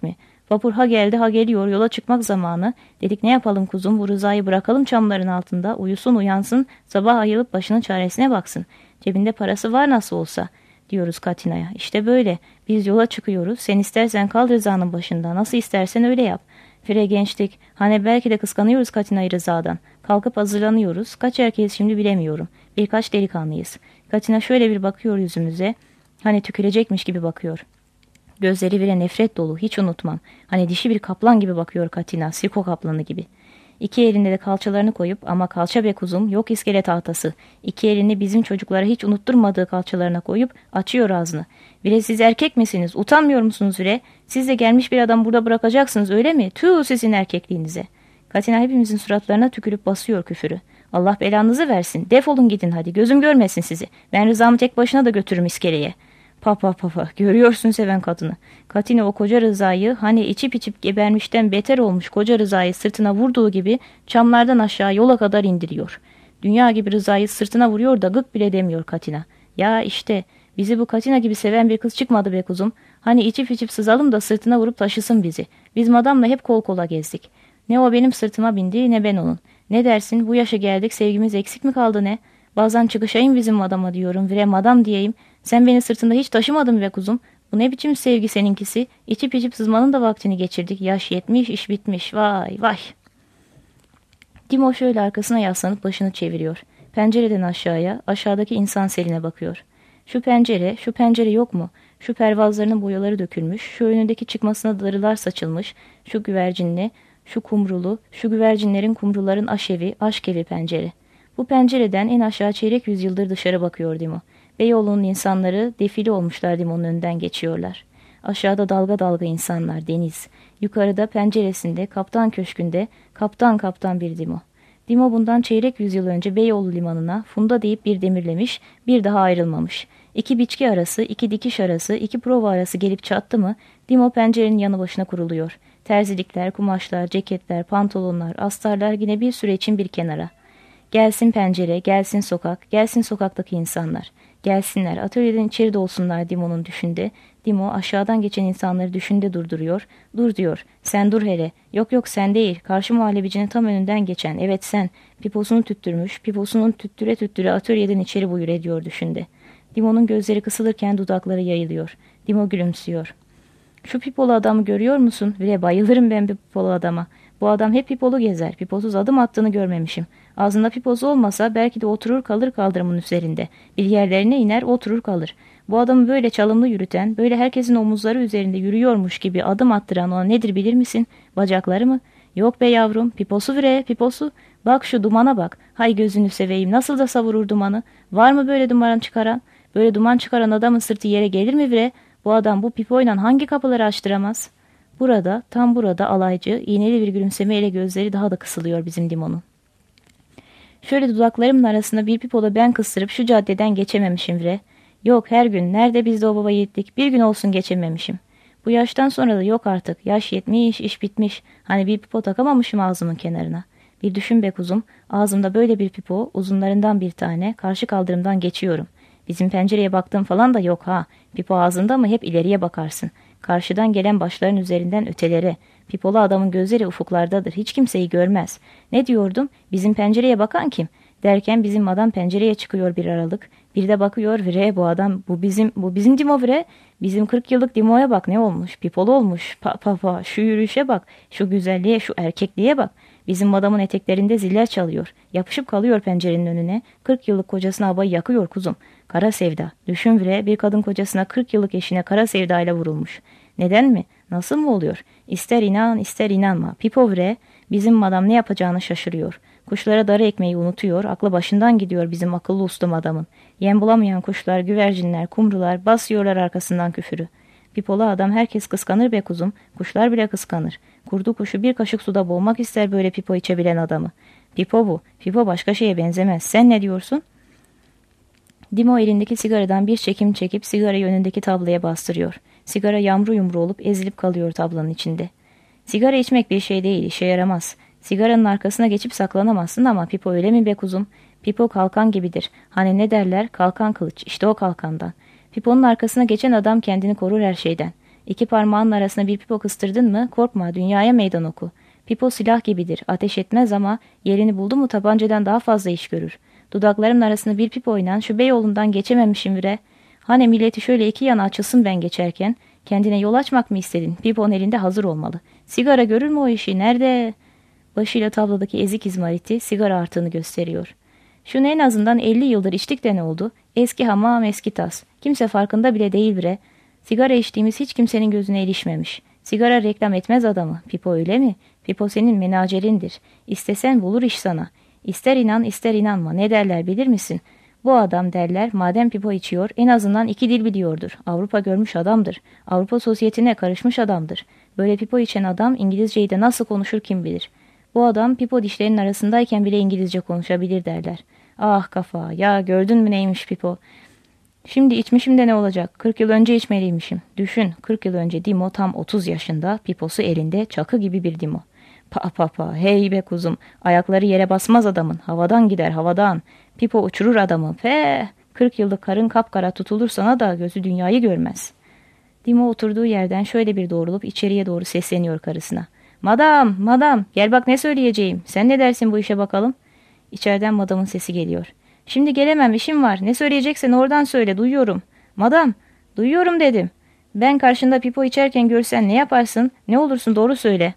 Vapur ha geldi ha geliyor, yola çıkmak zamanı. Dedik ne yapalım kuzum, bu Rıza'yı bırakalım çamların altında. Uyusun uyansın, sabah ayılıp başının çaresine baksın. Cebinde parası var nasıl olsa diyoruz Katina'ya. İşte böyle biz yola çıkıyoruz. Sen istersen kal Rıza'nın başında, nasıl istersen öyle yap. Fire gençlik. Hani belki de kıskanıyoruz Katina'yı Rıza'dan. Kalkıp hazırlanıyoruz. Kaç erkeğiz şimdi bilemiyorum. Birkaç delikanlıyız. Katina şöyle bir bakıyor yüzümüze. Hani tükürecekmiş gibi bakıyor. Gözleri bile nefret dolu. Hiç unutmam. Hani dişi bir kaplan gibi bakıyor Katina. Sirko kaplanı gibi. İki elinde de kalçalarını koyup, ama kalça be kuzum, yok iskele tahtası. İki elini bizim çocuklara hiç unutturmadığı kalçalarına koyup açıyor ağzını. Bire siz erkek misiniz? Utanmıyor musunuz Bire? Siz de gelmiş bir adam burada bırakacaksınız öyle mi? Tüh sizin erkekliğinize. Katina hepimizin suratlarına tükürüp basıyor küfürü. Allah belanızı versin. Defolun gidin hadi. Gözüm görmesin sizi. Ben Rıza'mı tek başına da götürürüm iskeleye. Papa papa. Görüyorsun seven kadını. Katina o koca Rıza'yı, hani içip içip gebermişten beter olmuş koca Rıza'yı sırtına vurduğu gibi çamlardan aşağı yola kadar indiriyor. Dünya gibi Rıza'yı sırtına vuruyor da gık bile demiyor Katina. Ya işte bizi bu Katina gibi seven bir kız çıkmadı be kuzum. Hani içip içip sızalım da sırtına vurup taşısın bizi. Biz madamla hep kol kola gezdik. Ne o benim sırtıma bindi ne ben onun. Ne dersin, bu yaşa geldik, sevgimiz eksik mi kaldı ne? Bazen çıkışayım bizim madama diyorum, vire madam diyeyim. Sen beni sırtında hiç taşımadın be kuzum. Bu ne biçim sevgi seninkisi? İçip içip sızmanın da vaktini geçirdik. Yaş yetmiş, iş bitmiş. Vay vay. Dimo şöyle arkasına yaslanıp başını çeviriyor. Pencereden aşağıya, aşağıdaki insan seline bakıyor. Şu pencere, şu pencere yok mu? Şu pervazlarının boyaları dökülmüş, şu önündeki çıkmasına darılar saçılmış, şu güvercinli, şu kumrulu, şu güvercinlerin kumruların aşevi, aşk evi pencere. Bu pencereden en aşağı çeyrek yüzyıldır dışarı bakıyor Dimo. Beyoğlu'nun insanları defile olmuşlar, Dimo'nun önünden geçiyorlar. Aşağıda dalga dalga insanlar, deniz. Yukarıda penceresinde, kaptan köşkünde, kaptan kaptan bir Dimo. Dimo bundan çeyrek yüzyıl önce Beyoğlu limanına funda deyip bir demirlemiş, bir daha ayrılmamış. İki biçki arası, iki dikiş arası, iki prova arası gelip çattı mı, Dimo pencerenin yanı başına kuruluyor. Terzilikler, kumaşlar, ceketler, pantolonlar, astarlar yine bir süre için bir kenara. Gelsin pencere, gelsin sokak, gelsin sokaktaki insanlar. Gelsinler, atölyeden içeri dolsunlar Dimo'nun düşünde. Dimo aşağıdan geçen insanları düşünde durduruyor. Dur diyor, sen dur hele. Yok yok sen değil, karşı muhallebicinin tam önünden geçen. Evet sen. Piposunu tüttürmüş, piposunun tüttüre tüttüre atölyeden içeri buyur ediyor düşünde. Dimo'nun gözleri kısılırken dudakları yayılıyor. Dimo gülümsüyor. Şu pipolu adamı görüyor musun? Bile bayılırım ben bir pipolu adama. Bu adam hep pipolu gezer. Piposuz adım attığını görmemişim. Ağzında piposu olmasa belki de oturur kalır kaldırımın üzerinde. Bir yerlerine iner oturur kalır. Bu adamı böyle çalımlı yürüten, böyle herkesin omuzları üzerinde yürüyormuş gibi adım attıran ona nedir bilir misin? Bacakları mı? Yok be yavrum, piposu vire, piposu. Bak şu dumana bak. Hay gözünü seveyim, nasıl da savurur dumanı. Var mı böyle duman çıkaran? Böyle duman çıkaran adamın sırtı yere gelir mi vire? Bu adam bu pipoyla hangi kapıları açtıramaz? Burada, tam burada alaycı, iğneli bir gülümsemeyle gözleri daha da kısılıyor bizim Dimo'nun. Şöyle dudaklarımın arasında bir pipola ben kıstırıp şu caddeden geçememişim vire. Yok her gün, nerede biz de o baba yiğitlik, bir gün olsun geçememişim. Bu yaştan sonra da yok artık, yaş yetmiş, iş bitmiş. Hani bir pipo takamamışım ağzımın kenarına. Bir düşün be kuzum, ağzımda böyle bir pipo, uzunlarından bir tane, karşı kaldırımdan geçiyorum. Bizim pencereye baktığım falan da yok ha. Pipo ağzında mı hep ileriye bakarsın. Karşıdan gelen başların üzerinden ötelere. Pipolu adamın gözleri ufuklardadır. Hiç kimseyi görmez. Ne diyordum? Bizim pencereye bakan kim? Derken bizim adam pencereye çıkıyor bir aralık. Bir de bakıyor vire bu adam. Bu bizim bu bizim Dimo vire. Bizim kırk yıllık Dimo'ya bak ne olmuş. Pipolu olmuş. Pa pa pa. Şu yürüyüşe bak. Şu güzelliğe, şu erkekliğe bak. Bizim adamın eteklerinde ziller çalıyor. Yapışıp kalıyor pencerenin önüne. Kırk yıllık kocasına abayı yakıyor kuzum. Kara sevda. Düşün bile bir kadın kocasına kırk yıllık eşine kara sevdayla vurulmuş. Neden mi? Nasıl mı oluyor? İster inan ister inanma. Pipo vire bizim madam ne yapacağını şaşırıyor. Kuşlara darı ekmeği unutuyor. Aklı başından gidiyor bizim akıllı ustum adamın. Yem bulamayan kuşlar, güvercinler, kumrular basıyorlar arkasından küfürü. Pipolu adam herkes kıskanır be kuzum. Kuşlar bile kıskanır. Kurdu kuşu bir kaşık suda boğmak ister böyle pipo içebilen adamı. Pipo bu. Pipo başka şeye benzemez. Sen ne diyorsun? Dimo elindeki sigaradan bir çekim çekip sigarayı önündeki tabloya bastırıyor. Sigara yamru yumru olup ezilip kalıyor tablonun içinde. Sigara içmek bir şey değil, işe yaramaz. Sigaranın arkasına geçip saklanamazsın ama pipo öyle mi be kuzum? Pipo kalkan gibidir. Hani ne derler? Kalkan kılıç. İşte o kalkandan. Piponun arkasına geçen adam kendini korur her şeyden. İki parmağının arasına bir pipo kıstırdın mı korkma, dünyaya meydan oku. Pipo silah gibidir, ateş etmez ama yerini buldu mu tabancadan daha fazla iş görür. Dudaklarımın arasında bir pipo oynan şu Beyoğlu'ndan geçememişim bire. Hani milleti şöyle iki yana açılsın ben geçerken. Kendine yol açmak mı istedin? Pipon elinde hazır olmalı. Sigara görür mü o işi? Nerede? Başıyla tabladaki ezik izmariti sigara artığını gösteriyor. Şunu en azından elli yıldır içtik de ne oldu? Eski hamam eski tas. Kimse farkında bile değil bre. Sigara içtiğimiz hiç kimsenin gözüne ilişmemiş. Sigara reklam etmez adamı. Pipo öyle mi? Pipo senin menacerindir. İstesen bulur iş sana. İster inan ister inanma. Ne derler bilir misin? Bu adam derler madem pipo içiyor en azından iki dil biliyordur. Avrupa görmüş adamdır. Avrupa sosyetine karışmış adamdır. Böyle pipo içen adam İngilizceyi de nasıl konuşur kim bilir. Bu adam pipo dişlerinin arasındayken bile İngilizce konuşabilir derler. Ah kafa ya gördün mü neymiş pipo. Şimdi içmişim de ne olacak? kırk yıl önce içmeliymişim. Düşün kırk yıl önce Dimo tam otuz yaşında piposu elinde çakı gibi bir Dimo. Pa pa pa hey be kuzum ayakları yere basmaz adamın havadan gider havadan. Pipo uçurur adamı pe kırk yıllık karın kapkara tutulur sana da gözü dünyayı görmez. Dimo oturduğu yerden şöyle bir doğrulup içeriye doğru sesleniyor karısına. Madam madam gel bak ne söyleyeceğim sen ne dersin bu işe bakalım. İçeriden madamın sesi geliyor. Şimdi gelemem işim var ne söyleyeceksen oradan söyle duyuyorum. Madam duyuyorum dedim. Ben karşında pipo içerken görsen ne yaparsın ne olursun doğru söyle.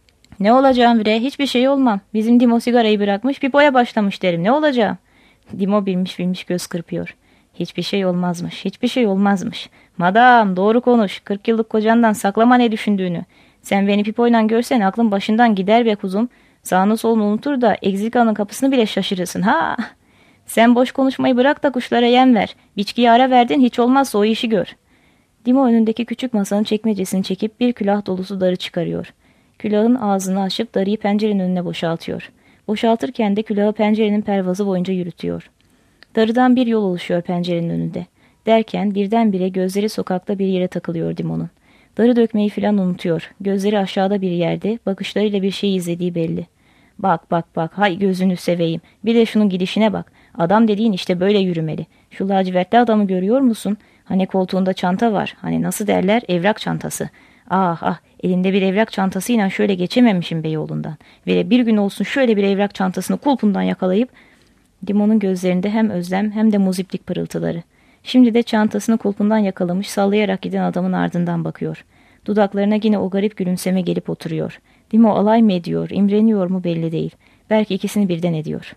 Ne olacağım bre hiçbir şey olmam. Bizim Dimo sigarayı bırakmış pipoya başlamış derim ne olacağım. Dimo bilmiş bilmiş göz kırpıyor. Hiçbir şey olmazmış hiçbir şey olmazmış. Madam doğru konuş kırk yıllık kocandan saklama ne düşündüğünü. Sen beni pipoyla görsen aklın başından gider be kuzum. Sağını solunu unutur da egzikanın kapısını bile şaşırırsın ha. Sen boş konuşmayı bırak da kuşlara yem ver. Biçkiye ara verdin hiç olmazsa o işi gör. Dimo önündeki küçük masanın çekmecesini çekip bir külah dolusu darı çıkarıyor. Külahın ağzını açıp darıyı pencerenin önüne boşaltıyor. Boşaltırken de külahı pencerenin pervazı boyunca yürütüyor. Darıdan bir yol oluşuyor pencerenin önünde. Derken birdenbire gözleri sokakta bir yere takılıyor Dimo'nun. Darı dökmeyi filan unutuyor. Gözleri aşağıda bir yerde, bakışlarıyla bir şey izlediği belli. Bak bak bak, hay gözünü seveyim. Bir de şunun gidişine bak. Adam dediğin işte böyle yürümeli. Şu lacivertli adamı görüyor musun? Hani koltuğunda çanta var. Hani nasıl derler? Evrak çantası. Ah ah, elinde bir evrak çantasıyla şöyle geçememişim Beyoğlu'ndan. Ve bir gün olsun şöyle bir evrak çantasını kulpundan yakalayıp... Dimo'nun gözlerinde hem özlem hem de muziplik pırıltıları. Şimdi de çantasını kulpundan yakalamış sallayarak giden adamın ardından bakıyor. Dudaklarına yine o garip gülümseme gelip oturuyor. Dimo alay mı ediyor, imreniyor mu belli değil. Belki ikisini birden ediyor.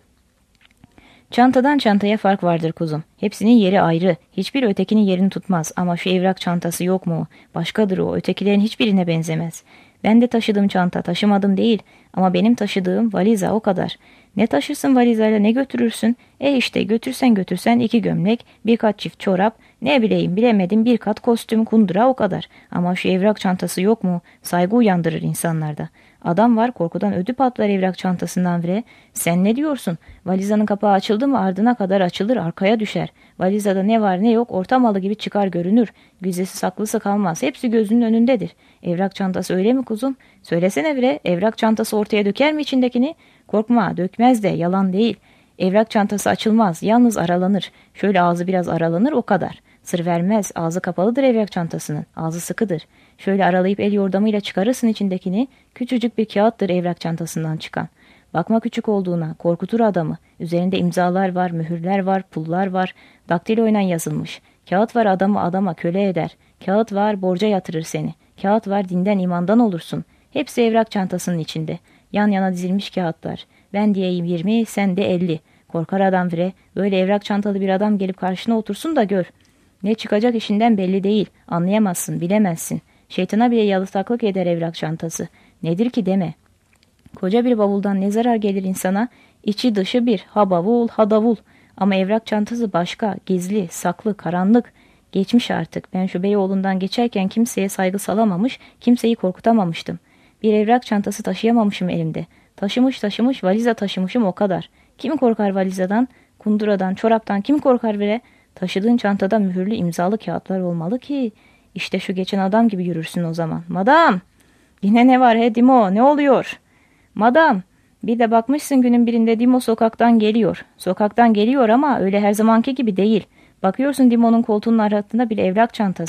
Çantadan çantaya fark vardır kuzum. Hepsinin yeri ayrı. Hiçbir ötekinin yerini tutmaz. Ama şu evrak çantası yok mu? Başkadır o. Ötekilerin hiçbirine benzemez. Ben de taşıdığım çanta taşımadım değil. Ama benim taşıdığım valiza o kadar. Ne taşırsın valizayla ne götürürsün? E işte götürsen götürsen iki gömlek, birkaç çift çorap, ne bileyim bilemedim bir kat kostüm kundura o kadar. Ama şu evrak çantası yok mu? Saygı uyandırır insanlarda. Adam var korkudan ödü patlar evrak çantasından bile. Sen ne diyorsun? Valizanın kapağı açıldı mı ardına kadar açılır arkaya düşer. Valizada ne var ne yok orta malı gibi çıkar görünür. Güzesi saklısı kalmaz. Hepsi gözünün önündedir. Evrak çantası öyle mi kuzum? Söylesene bile evrak çantası ortaya döker mi içindekini? Korkma dökmez de yalan değil. Evrak çantası açılmaz yalnız aralanır. Şöyle ağzı biraz aralanır o kadar. Sır vermez ağzı kapalıdır evrak çantasının. Ağzı sıkıdır. Şöyle aralayıp el yordamıyla çıkarırsın içindekini. Küçücük bir kağıttır evrak çantasından çıkan. Bakma küçük olduğuna korkutur adamı. Üzerinde imzalar var, mühürler var, pullar var. Daktiloyla yazılmış. Kağıt var adamı adama köle eder. Kağıt var borca yatırır seni. Kağıt var dinden imandan olursun. Hepsi evrak çantasının içinde. Yan yana dizilmiş kağıtlar. Ben diyeyim yirmi, sen de elli. Korkar adam bre. Böyle evrak çantalı bir adam gelip karşına otursun da gör. Ne çıkacak işinden belli değil. Anlayamazsın, bilemezsin. Şeytana bile yalıtaklık eder evrak çantası. Nedir ki deme. Koca bir bavuldan ne zarar gelir insana? İçi dışı bir. Ha bavul, ha davul. Ama evrak çantası başka. Gizli, saklı, karanlık. Geçmiş artık. Ben şu Beyoğlu'ndan geçerken kimseye saygı salamamış, kimseyi korkutamamıştım. Bir evrak çantası taşıyamamışım elimde. Taşımış taşımış valiza taşımışım o kadar. Kim korkar valizadan, kunduradan, çoraptan kim korkar bile? Taşıdığın çantada mühürlü imzalı kağıtlar olmalı ki. İşte şu geçen adam gibi yürürsün o zaman. Madam! Yine ne var he Dimo? Ne oluyor? Madam! Bir de bakmışsın günün birinde Dimo sokaktan geliyor. Sokaktan geliyor ama öyle her zamanki gibi değil. Bakıyorsun Dimo'nun koltuğunun altında bir evrak çantası.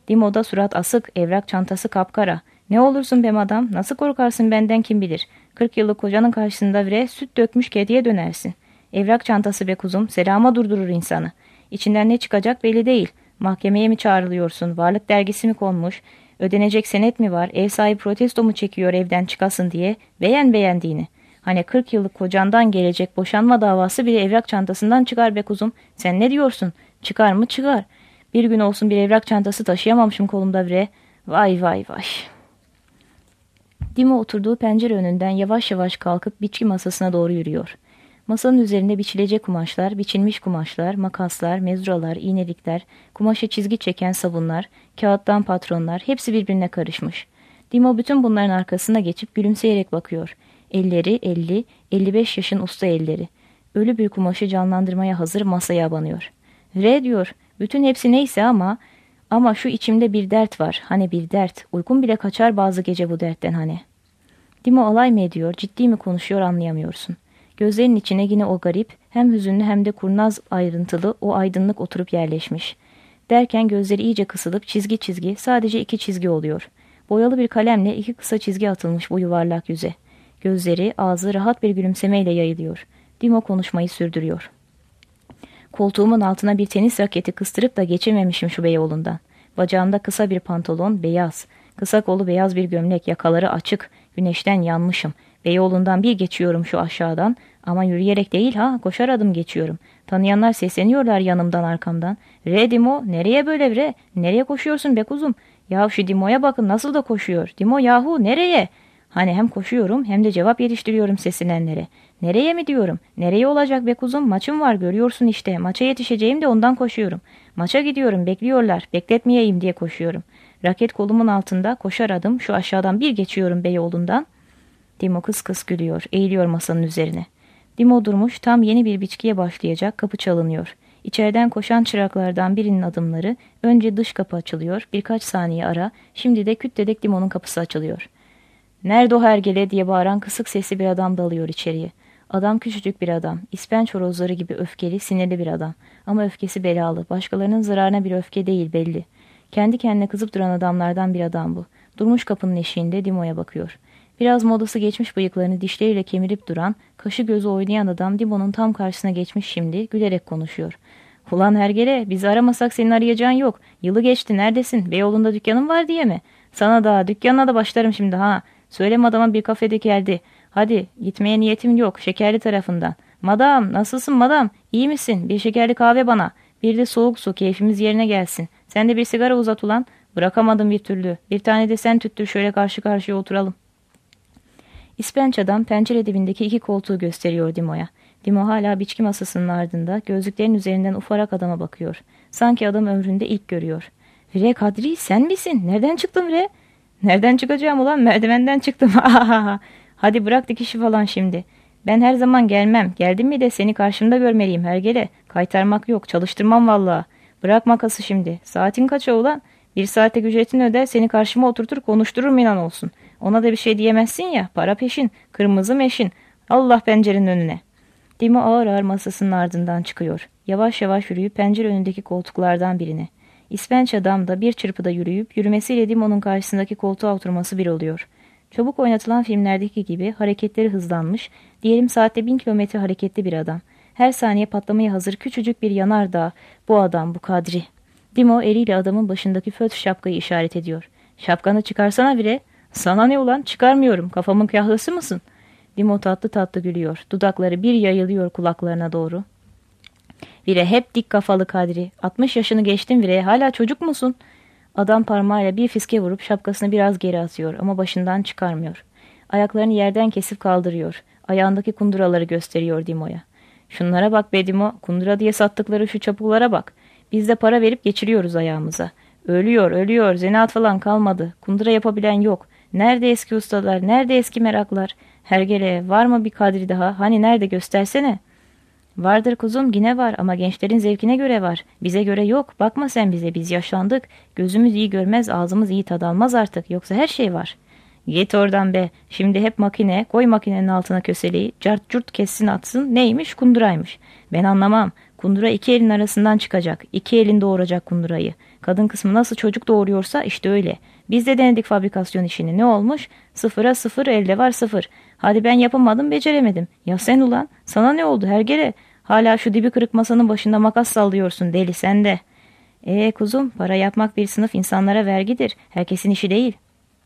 Dimo'da surat asık, evrak çantası kapkara. Ne olursun be madam, nasıl korkarsın benden kim bilir. Kırk yıllık kocanın karşısında bre süt dökmüş kediye dönersin. Evrak çantası be kuzum, selama durdurur insanı. İçinden ne çıkacak belli değil. Mahkemeye mi çağrılıyorsun, varlık dergisi mi konmuş, ödenecek senet mi var, ev sahibi protesto mu çekiyor evden çıkasın diye, beğen beğendiğini. Hani kırk yıllık kocandan gelecek boşanma davası bir evrak çantasından çıkar be kuzum. Sen ne diyorsun? Çıkar mı? Çıkar. Bir gün olsun bir evrak çantası taşıyamamışım kolumda bre. Vay vay vay. Dimo oturduğu pencere önünden yavaş yavaş kalkıp biçki masasına doğru yürüyor. Masanın üzerinde biçilecek kumaşlar, biçilmiş kumaşlar, makaslar, mezuralar, iğnelikler, kumaşa çizgi çeken sabunlar, kağıttan patronlar hepsi birbirine karışmış. Dimo bütün bunların arkasına geçip gülümseyerek bakıyor. Elleri elli, elli beş yaşın usta elleri. Ölü bir kumaşı canlandırmaya hazır masaya abanıyor. Re diyor, bütün hepsi neyse ama ama şu içimde bir dert var. Hani bir dert. Uykum bile kaçar bazı gece bu dertten hani. Dimo alay mı ediyor, ciddi mi konuşuyor anlayamıyorsun. Gözlerinin içine yine o garip, hem hüzünlü hem de kurnaz ayrıntılı o aydınlık oturup yerleşmiş. Derken gözleri iyice kısılıp çizgi çizgi, sadece iki çizgi oluyor. Boyalı bir kalemle iki kısa çizgi atılmış bu yuvarlak yüze. Gözleri, ağzı rahat bir gülümsemeyle yayılıyor. Dimo konuşmayı sürdürüyor. Koltuğumun altına bir tenis raketi kıstırıp da geçememişim şu Beyoğlu'ndan. Bacağımda kısa bir pantolon, beyaz. Kısa kolu beyaz bir gömlek, yakaları açık. Güneşten yanmışım. Beyoğlu'ndan bir geçiyorum şu aşağıdan. Ama yürüyerek değil ha, koşar adım geçiyorum. Tanıyanlar sesleniyorlar yanımdan arkamdan. Re Dimo, nereye böyle re? Nereye koşuyorsun be kuzum? Yahu şu Dimo'ya bakın nasıl da koşuyor. Dimo yahu nereye? Hani hem koşuyorum hem de cevap yetiştiriyorum seslenenlere. Nereye mi diyorum? Nereye olacak be kuzum? Maçım var görüyorsun işte. Maça yetişeceğim de ondan koşuyorum. Maça gidiyorum bekliyorlar. Bekletmeyeyim diye koşuyorum. Raket kolumun altında koşar adım şu aşağıdan bir geçiyorum Beyoğlu'ndan. Dimo kıs kıs gülüyor. Eğiliyor masanın üzerine. Dimo durmuş tam yeni bir biçkiye başlayacak. Kapı çalınıyor. İçeriden koşan çıraklardan birinin adımları önce dış kapı açılıyor. Birkaç saniye ara. Şimdi de küt dedek Dimo'nun kapısı açılıyor. "Nerede o hergele?" diye bağıran kısık sesli bir adam dalıyor içeriye. Adam küçücük bir adam. İspenç horozları gibi öfkeli, sinirli bir adam. Ama öfkesi belalı. Başkalarının zararına bir öfke değil belli. Kendi kendine kızıp duran adamlardan bir adam bu. Durmuş kapının eşiğinde Dimo'ya bakıyor. Biraz modası geçmiş bıyıklarını dişleriyle kemirip duran, kaşı gözü oynayan adam Dimo'nun tam karşısına geçmiş şimdi, gülerek konuşuyor. "Ulan hergele, bizi aramasak senin arayacağın yok. Yılı geçti, neredesin? Beyoğlu'nda dükkanın var diye mi? Sana da, dükkanına da başlarım şimdi ha. Söyleme adama bir kafede geldi. Hadi, gitmeye niyetim yok, şekerli tarafından. Madam, nasılsın madam? İyi misin? Bir şekerli kahve bana. Bir de soğuk su, keyfimiz yerine gelsin. Sen de bir sigara uzat ulan. Bırakamadım bir türlü. Bir tane de sen tüttür, şöyle karşı karşıya oturalım." İspenç adam pencere dibindeki iki koltuğu gösteriyor Dimo'ya. Dimo hala biçki masasının ardında, gözlüklerin üzerinden ufarak adama bakıyor. Sanki adam ömründe ilk görüyor. "Re Kadri, sen misin? Nereden çıktın Re?" "Nereden çıkacağım ulan? Merdivenden çıktım." "Hadi bırak dikişi falan şimdi. Ben her zaman gelmem. Geldim mi de seni karşımda görmeliyim hergele. Kaytarmak yok. Çalıştırmam vallahi. Bırak makası şimdi. Saatin kaça ulan? Bir saate ücretini öder, seni karşıma oturtur konuştururum inan olsun. Ona da bir şey diyemezsin ya. Para peşin. Kırmızı meşin. Allah pencerenin önüne." Dimo ağır ağır masasının ardından çıkıyor. Yavaş yavaş yürüyüp pencere önündeki koltuklardan birine. İspenç adam da bir çırpıda yürüyüp yürümesiyle Dimo'nun karşısındaki koltuğa oturması bir oluyor. Çabuk oynatılan filmlerdeki gibi hareketleri hızlanmış, diyelim saatte bin kilometre hareketli bir adam. Her saniye patlamaya hazır küçücük bir yanardağ. Bu adam, bu Kadri. Dimo eliyle adamın başındaki föt şapkayı işaret ediyor. "Şapkanı çıkarsana bire." "Sana ne ulan? Çıkarmıyorum. Kafamın kahyası mısın?" Dimo tatlı tatlı gülüyor. Dudakları bir yayılıyor kulaklarına doğru. "Vire hep dik kafalı Kadri. altmış yaşını geçtin Vire. Hala çocuk musun?" Adam parmağıyla bir fiske vurup şapkasını biraz geri atıyor ama başından çıkarmıyor. Ayaklarını yerden kesip kaldırıyor. Ayağındaki kunduraları gösteriyor Dimo'ya. "Şunlara bak be Dimo. Kundura diye sattıkları şu çapuklara bak. Biz de para verip geçiriyoruz ayağımıza. Ölüyor, ölüyor. Zanaat falan kalmadı. Kundura yapabilen yok. Nerede eski ustalar? Nerede eski meraklar? Hergele, var mı bir Kadri daha? Hani nerede, göstersene." "Vardır kuzum, yine var ama gençlerin zevkine göre var. Bize göre yok. Bakma sen bize, biz yaşlandık. Gözümüz iyi görmez, ağzımız iyi tad almaz artık. Yoksa her şey var." "Git oradan be. Şimdi hep makine. Koy makinenin altına köseleği. Cart curt kessin atsın. Neymiş? Kunduraymış. Ben anlamam. Kundura iki elin arasından çıkacak. İki elin doğuracak kundurayı. Kadın kısmı nasıl çocuk doğuruyorsa işte öyle. Biz de denedik fabrikasyon işini. Ne olmuş? Sıfıra sıfır, elde var sıfır. Hadi ben yapamadım, beceremedim. Ya sen ulan? Sana ne oldu hergele? Hala şu dibi kırık masanın başında makas sallıyorsun deli sen de. Ee kuzum, para yapmak bir sınıf insanlara vergidir. Herkesin işi değil.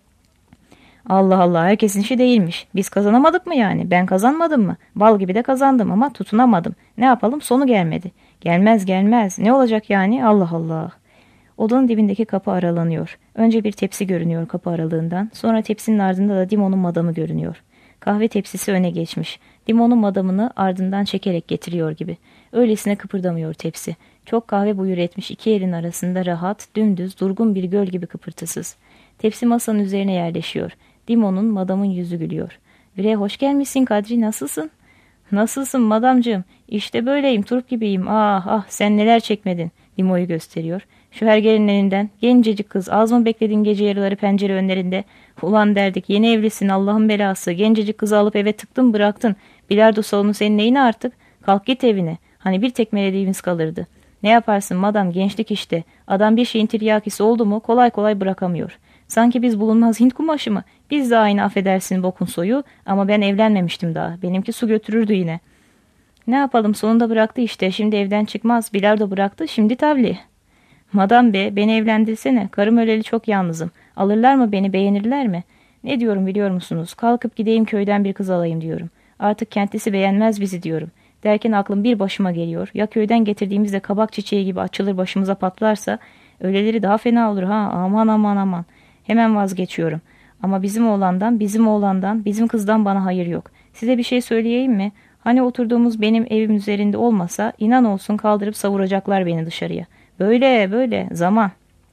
Allah Allah, herkesin işi değilmiş. Biz kazanamadık mı yani? Ben kazanmadım mı? Bal gibi de kazandım ama tutunamadım. Ne yapalım, sonu gelmedi. Gelmez gelmez. Ne olacak yani? Allah Allah. Odanın dibindeki kapı aralanıyor. Önce bir tepsi görünüyor kapı aralığından. Sonra tepsinin ardında da Dimo'nun madamı görünüyor. Kahve tepsisi öne geçmiş. Dimo'nun madamını ardından çekerek getiriyor gibi. Öylesine kıpırdamıyor tepsi. Çok kahve buyur etmiş iki elin arasında rahat, dümdüz, durgun bir göl gibi kıpırtısız. Tepsi masanın üzerine yerleşiyor. Dimo'nun, madamın yüzü gülüyor. Vire hoş gelmişsin Kadri, nasılsın? Nasılsın madamcığım? İşte böyleyim, turp gibiyim. Ah ah, sen neler çekmedin? Dimo'yu gösteriyor. Şu hergelin elinden, gencecik kız, az mı bekledin gece yarıları pencere önlerinde? Ulan derdik, yeni evlisin, Allah'ın belası. Gencecik kızı alıp eve tıktın bıraktın. Bilardo salonu senin neyine artık? Kalk git evine. Hani bir tekmelediğimiz kalırdı. Ne yaparsın madam, gençlik işte. Adam bir şeyin tiryakisi oldu mu kolay kolay bırakamıyor. Sanki biz bulunmaz Hint kumaşı mı? Biz de aynı, affedersin bokun soyu, ama ben evlenmemiştim daha. Benimki su götürürdü yine. Ne yapalım, sonunda bıraktı işte. Şimdi evden çıkmaz. Bilardo bıraktı, şimdi tavli. Madam be, beni evlendirsene. Karım öleli çok yalnızım. Alırlar mı beni, beğenirler mi? Ne diyorum biliyor musunuz? Kalkıp gideyim köyden bir kız alayım diyorum. Artık kendisi beğenmez bizi diyorum. Derken aklım bir başıma geliyor. Ya köyden getirdiğimizde kabak çiçeği gibi açılır başımıza patlarsa, öyleleri daha fena olur ha. Aman aman aman. Hemen vazgeçiyorum. Ama bizim oğlandan, bizim oğlandan, bizim kızdan bana hayır yok. Size bir şey söyleyeyim mi? Hani oturduğumuz benim evim üzerinde olmasa, inan olsun kaldırıp savuracaklar beni dışarıya. Böyle böyle zaman.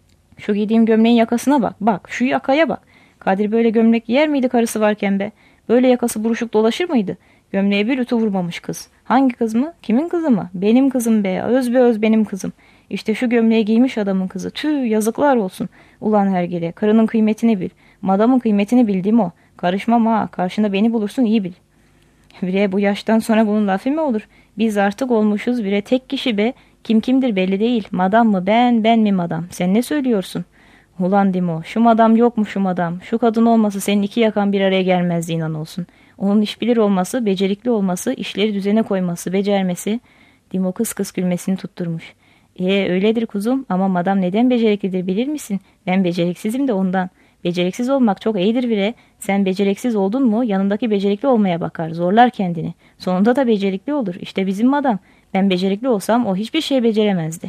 Şu giydiğim gömleğin yakasına bak. Bak şu yakaya bak. Kadir böyle gömlek giyer miydi karısı varken be? Böyle yakası buruşuk dolaşır mıydı? Gömleğe bir ütü vurmamış kız. Hangi kız mı? Kimin kızı mı? Benim kızım be. Öz be öz benim kızım. İşte şu gömleği giymiş adamın kızı. Tüh, yazıklar olsun. Ulan hergele, karının kıymetini bil. Madamın kıymetini bildiğim o. Karışmam ha. Karşında beni bulursun, iyi bil. Bire bu yaştan sonra bunun lafı mı olur? Biz artık olmuşuz bire, tek kişi be. Kim kimdir belli değil. Madam mı ben, ben mi madam? Sen ne söylüyorsun? Ulan Dimo, şu madam yok mu şu madam? Şu kadın olması senin iki yakan bir araya gelmezdi, inan olsun. Onun işbilir olması, becerikli olması, işleri düzene koyması, becermesi. Dimo kıs kıs gülmesini tutturmuş. Ee öyledir kuzum, ama madam neden beceriklidir bilir misin? Ben beceriksizim de ondan. Beceriksiz olmak çok iyidir bile. Sen beceriksiz oldun mu yanındaki becerikli olmaya bakar, zorlar kendini. Sonunda da becerikli olur. İşte bizim madam. Ben becerikli olsam o hiçbir şey beceremezdi.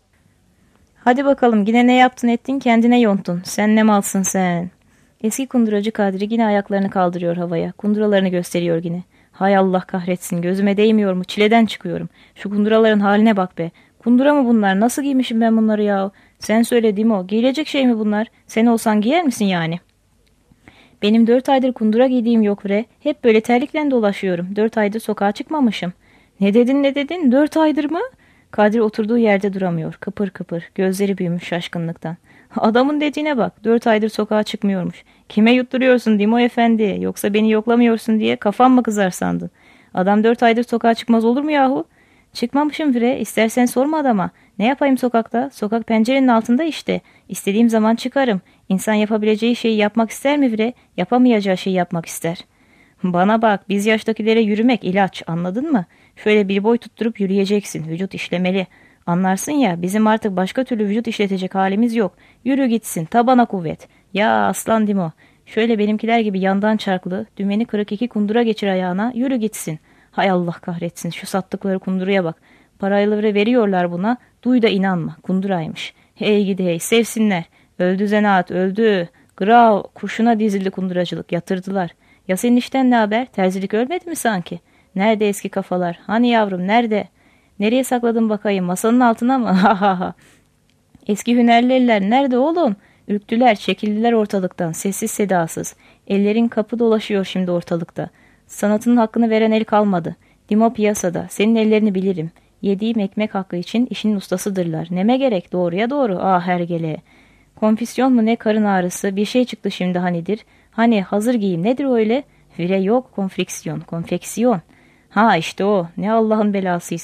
Hadi bakalım, yine ne yaptın ettin, kendine yontun. Sen ne malsın sen? Eski kunduracı Kadri yine ayaklarını kaldırıyor havaya. Kunduralarını gösteriyor yine. Hay Allah kahretsin, gözüme değmiyor mu? Çileden çıkıyorum. Şu kunduraların haline bak be. Kundura mı bunlar? Nasıl giymişim ben bunları ya? Sen söyle Dimo, giyilecek şey mi bunlar? Sen olsan giyer misin yani? Benim dört aydır kundura giydiğim yok bre. Hep böyle terlikle dolaşıyorum. Dört aydır sokağa çıkmamışım. Ne dedin ne dedin? Dört aydır mı? Kadri oturduğu yerde duramıyor. Kıpır kıpır. Gözleri büyümüş şaşkınlıktan. Adamın dediğine bak. Dört aydır sokağa çıkmıyormuş. Kime yutturuyorsun Dimo efendi? Yoksa beni yoklamıyorsun diye kafam mı kızar sandın? Adam dört aydır sokağa çıkmaz olur mu yahu? Çıkmamışım Fire. İstersen sorma adama. Ne yapayım sokakta? Sokak pencerenin altında işte. İstediğim zaman çıkarım. İnsan yapabileceği şeyi yapmak ister mi Fire? Yapamayacağı şeyi yapmak ister. Bana bak, biz yaştakilere yürümek ilaç, anladın mı? Şöyle bir boy tutturup yürüyeceksin. Vücut işlemeli. Anlarsın ya, bizim artık başka türlü vücut işletecek halimiz yok. Yürü gitsin, tabana kuvvet. Ya aslan Dimo. Şöyle benimkiler gibi yandan çarklı, dümeni kırık iki kundura geçir ayağına, yürü gitsin. Hay Allah kahretsin, şu sattıkları kunduruya bak. Paraları veriyorlar buna, duy da inanma, kunduraymış. Hey gidi hey, sevsinler. Öldü zanaat, öldü. Grav, kurşuna dizildi kunduracılık, yatırdılar. Ya senin işten ne haber? Terzilik ölmedi mi sanki? Nerede eski kafalar? Hani yavrum, nerede? Nereye sakladın bakayım? Masanın altına mı? Ha ha ha. Eski hünerli eller nerede oğlum? Ürktüler, çekildiler ortalıktan, sessiz sedasız. Ellerin kapı dolaşıyor şimdi ortalıkta. Sanatının hakkını veren el kalmadı. Dimo piyasada, senin ellerini bilirim. Yediğim ekmek hakkı için işinin ustasıdırlar. Neme gerek, doğruya doğru. Ah hergele. Konfüsyon mu ne, karın ağrısı, bir şey çıktı şimdi hanidir. Hani hazır giyim nedir öyle? Vire yok, konfriksiyon, konfeksiyon. Ha işte o, ne Allah'ın belasıysa.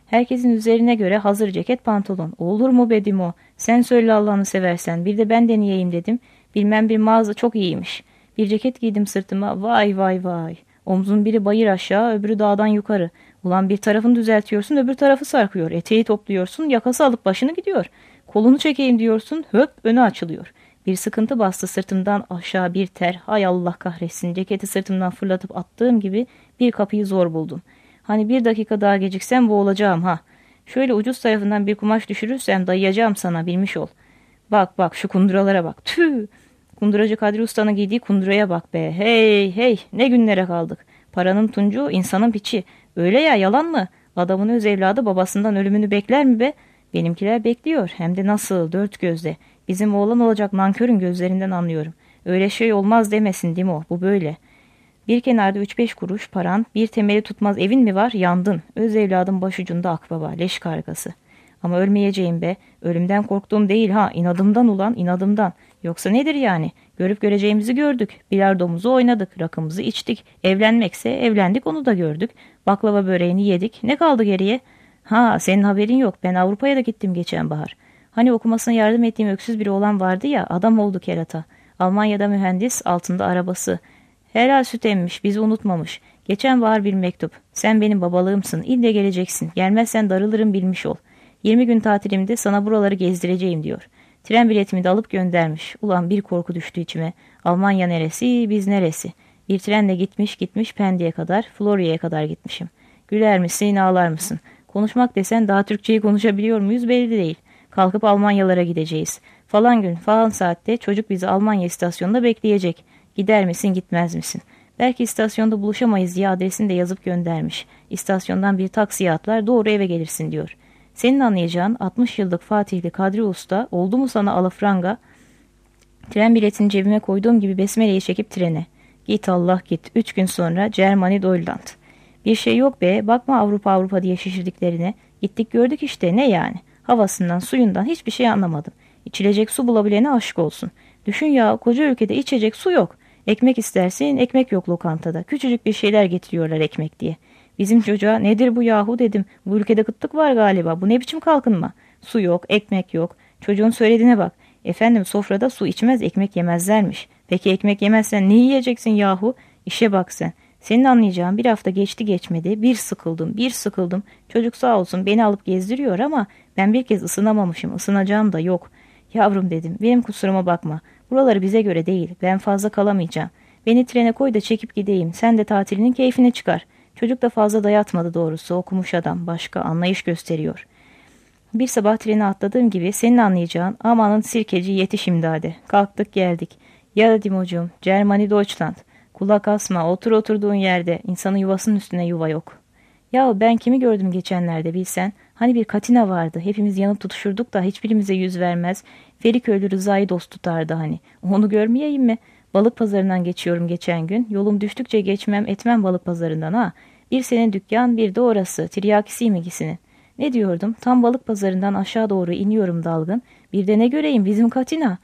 Herkesin üzerine göre hazır ceket pantolon. Olur mu be Dimo? Sen söyle Allah'ını seversen. Bir de ben deneyeyim dedim. Bilmem bir mağaza çok iyiymiş. Bir ceket giydim sırtıma. Vay vay vay. Omzun biri bayır aşağı, öbürü dağdan yukarı. Ulan bir tarafını düzeltiyorsun, öbür tarafı sarkıyor. Eteği topluyorsun, yakası alıp başını gidiyor. Kolunu çekeyim diyorsun, höp önü açılıyor. Bir sıkıntı bastı sırtımdan aşağı bir ter. Hay Allah kahretsin. Ceketi sırtımdan fırlatıp attığım gibi bir kapıyı zor buldum. Hani bir dakika daha geciksem boğulacağım ha. Şöyle ucuz tarafından bir kumaş düşürürsem dayayacağım sana, bilmiş ol. Bak bak şu kunduralara bak. Tüh. Kunduracı Kadri Usta'nın giydiği kunduraya bak be. Hey hey, ne günlere kaldık. Paranın tuncu, insanın piçi. Öyle ya, yalan mı? Adamın öz evladı babasından ölümünü bekler mi be? Benimkiler bekliyor. Hem de nasıl, dört gözle. Bizim oğlan olacak nankörün gözlerinden anlıyorum. Öyle şey olmaz demesin Dimo. Bu böyle. Bir kenarda üç beş kuruş paran, bir temeli tutmaz evin mi var? Yandın. Öz evladın başucunda akbaba, leş kargası. Ama ölmeyeceğim be. Ölümden korktuğum değil ha. İnadımdan ulan, inadımdan. Yoksa nedir yani? Görüp göreceğimizi gördük. Bilardomuzu oynadık. Rakımızı içtik. Evlenmekse evlendik, onu da gördük. Baklava böreğini yedik. Ne kaldı geriye? Ha, senin haberin yok. Ben Avrupa'ya da gittim geçen bahar. Hani okumasına yardım ettiğim öksüz biri olan vardı ya. Adam oldu kerata. Almanya'da mühendis, altında arabası. Helal süt emmiş, bizi unutmamış. Geçen bahar bir mektup. Sen benim babalığımsın. İlle geleceksin. Gelmezsen darılırım, bilmiş ol. yirmi gün tatilimde sana buraları gezdireceğim diyor. Tren biletimi de alıp göndermiş. Ulan bir korku düştü içime. Almanya neresi, biz neresi? Bir trenle gitmiş gitmiş Pendik'e kadar, Florya'ya kadar gitmişim. Güler misin, ağlar mısın? Konuşmak desen daha Türkçeyi konuşabiliyor muyuz belli değil. Kalkıp Almanyalara gideceğiz. Falan gün, falan saatte çocuk bizi Almanya istasyonunda bekleyecek. Gider misin, gitmez misin? Belki istasyonda buluşamayız diye adresini de yazıp göndermiş. İstasyondan bir taksiye atlar, doğru eve gelirsin diyor. Senin anlayacağın altmış yıllık Fatihli Kadri Usta, oldu mu sana alafranga? Tren biletini cebime koyduğum gibi besmeleyi çekip trene. Git Allah git. Üç gün sonra Germany Deutschland. Bir şey yok be, bakma Avrupa Avrupa diye şişirdiklerine. Gittik gördük işte, ne yani? Havasından suyundan hiçbir şey anlamadım. İçilecek su bulabilene aşk olsun. Düşün ya, koca ülkede içecek su yok. Ekmek istersin, ekmek yok lokantada. Küçücük bir şeyler getiriyorlar ekmek diye. Bizim çocuğa nedir bu yahu dedim. Bu ülkede kıtlık var galiba. Bu ne biçim kalkınma? Su yok, ekmek yok. Çocuğun söylediğine bak. Efendim sofrada su içmez, ekmek yemezlermiş. Peki ekmek yemezsen ne yiyeceksin yahu? İşe bak sen. Senin anlayacağın bir hafta geçti geçmedi. Bir sıkıldım, bir sıkıldım. Çocuk sağ olsun beni alıp gezdiriyor ama ben bir kez ısınamamışım. Isınacağım da yok. Yavrum dedim, benim kusuruma bakma. Buraları bize göre değil. Ben fazla kalamayacağım. Beni trene koy da çekip gideyim. Sen de tatilinin keyfine çıkar. Çocuk da fazla dayatmadı doğrusu. Okumuş adam. Başka anlayış gösteriyor. Bir sabah trene atladığım gibi senin anlayacağın amanın sirkeci yetiş imdade. Kalktık geldik. Ya Dimocuğum, Germany Deutschland. Kulak asma, otur oturduğun yerde. İnsanın yuvasının üstüne yuva yok. Ya ben kimi gördüm geçenlerde bilsen. Hani bir Katina vardı. Hepimiz yanıp tutuşurduk da hiçbirimize yüz vermez. Feriköylü Rıza'yı dost tutardı hani. Onu görmeyeyim mi? Balık pazarından geçiyorum geçen gün. Yolum düştükçe geçmem etmem balık pazarından ha. Bir senin dükkan, bir de orası. Tiryakisi mi ikisinin? Ne diyordum? Tam balık pazarından aşağı doğru iniyorum dalgın. Bir de ne göreyim, bizim Katina.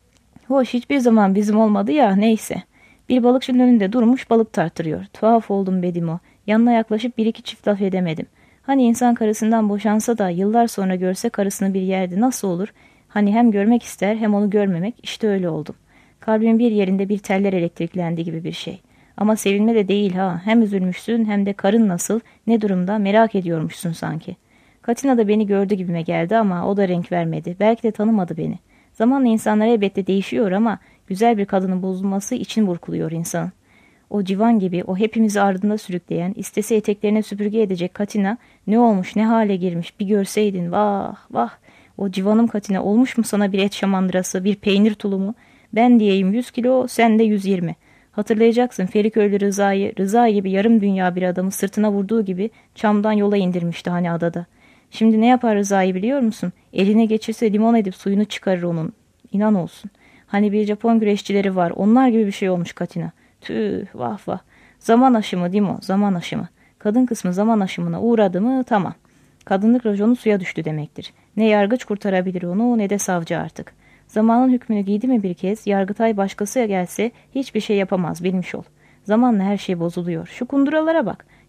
Hoş, hiçbir zaman bizim olmadı ya, neyse. Bir balıkçının önünde durmuş balık tartırıyor. Tuhaf oldum Bedimo. Yanına yaklaşıp bir iki çift laf edemedim. Hani insan karısından boşansa da yıllar sonra görse karısını bir yerde nasıl olur? Hani hem görmek ister hem onu görmemek, işte öyle oldum. Kalbimin bir yerinde bir teller elektriklendi gibi bir şey. Ama sevinme de değil ha. Hem üzülmüşsün hem de karın nasıl, ne durumda merak ediyormuşsun sanki. Katina da beni gördü gibime geldi ama o da renk vermedi. Belki de tanımadı beni. Zamanla insanlar elbette değişiyor ama güzel bir kadının bozulması için burkuluyor insanın. O civan gibi, o hepimizi ardında sürükleyen, istese eteklerine süpürge edecek Katina ne olmuş, ne hale girmiş bir görseydin, vah vah. O civanım Katina, olmuş mu sana bir et şamandırası, bir peynir tulumu? Ben diyeyim yüz kilo, sen de yüz yirmi. Hatırlayacaksın Feriköylü Rıza'yı, Rıza gibi yarım dünya bir adamı sırtına vurduğu gibi çamdan yola indirmişti hani adada. Şimdi ne yapar Rıza'yı biliyor musun? Eline geçirse limon edip suyunu çıkarır onun. İnan olsun. Hani bir Japon güreşçileri var, onlar gibi bir şey olmuş Katina. Tüh, vah vah. Zaman aşımı Dimo, zaman aşımı. Kadın kısmı zaman aşımına uğradı mı tamam. Kadınlık rajonu suya düştü demektir. Ne yargıç kurtarabilir onu ne de savcı artık. Zamanın hükmünü giydi mi bir kez, Yargıtay başkası gelse hiçbir şey yapamaz, bilmiş ol. Zamanla her şey bozuluyor. Şu kunduralara bak.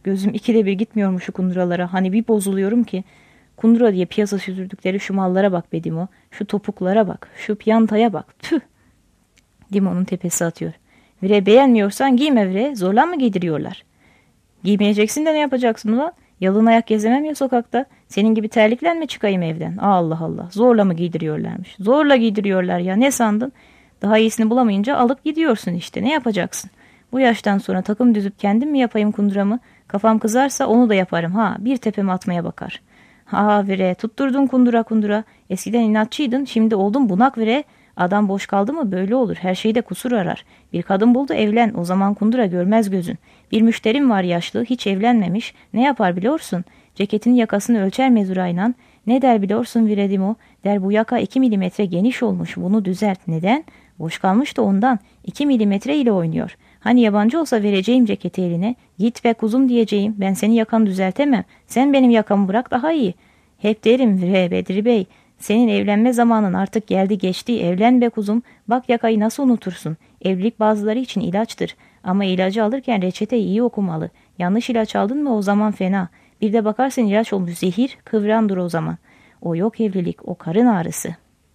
Gözüm ikide bir gitmiyor mu şu kunduralara? Hani bir bozuluyorum ki. Kundura diye piyasa sürdürdükleri şu mallara bak be Dimo. Şu topuklara bak. Şu piyantaya bak. Tüh. Dimo'nun tepesi atıyor. Vire beğenmiyorsan giyme vire. Zorla mı giydiriyorlar? Giymeyeceksin de ne yapacaksın ulan? Yalın ayak gezemem ya sokakta. Senin gibi terlikle mi çıkayım evden? Allah Allah. Zorla mı giydiriyorlarmış? Zorla giydiriyorlar ya. Ne sandın? Daha iyisini bulamayınca alıp gidiyorsun işte. Ne yapacaksın? Bu yaştan sonra takım düzüp kendim mi yapayım kunduramı? Kafam kızarsa onu da yaparım. Ha, bir tepeme atmaya bakar. Ha vire, tutturdun kundura kundura. Eskiden inatçıydın, şimdi oldun bunak vire. Adam boş kaldı mı böyle olur. Her şeyde kusur arar. Bir kadın buldu evlen. O zaman kundura görmez gözün. Bir müşterim var yaşlı, hiç evlenmemiş. Ne yapar biliyorsun? Ceketinin yakasını ölçer mezurayla. Ne der biliyorsun Viredimo? Der bu yaka iki milimetre geniş olmuş. Bunu düzelt. Neden? Boş kalmış da ondan. iki milimetre ile oynuyor. Hani yabancı olsa vereceğim ceketi eline. Git be kuzum diyeceğim. Ben seni yakanı düzeltemem. Sen benim yakamı bırak daha iyi. Hep derim Vire Bedri Bey. Senin evlenme zamanın artık geldi geçti. Evlen be kuzum. Bak yakayı nasıl unutursun? Evlilik bazıları için ilaçtır. Ama ilacı alırken reçeteyi iyi okumalı. Yanlış ilaç aldın mı o zaman fena. Bir de bakarsın ilaç olmuş zehir, kıvrandır o zaman. O yok evlilik, o karın ağrısı.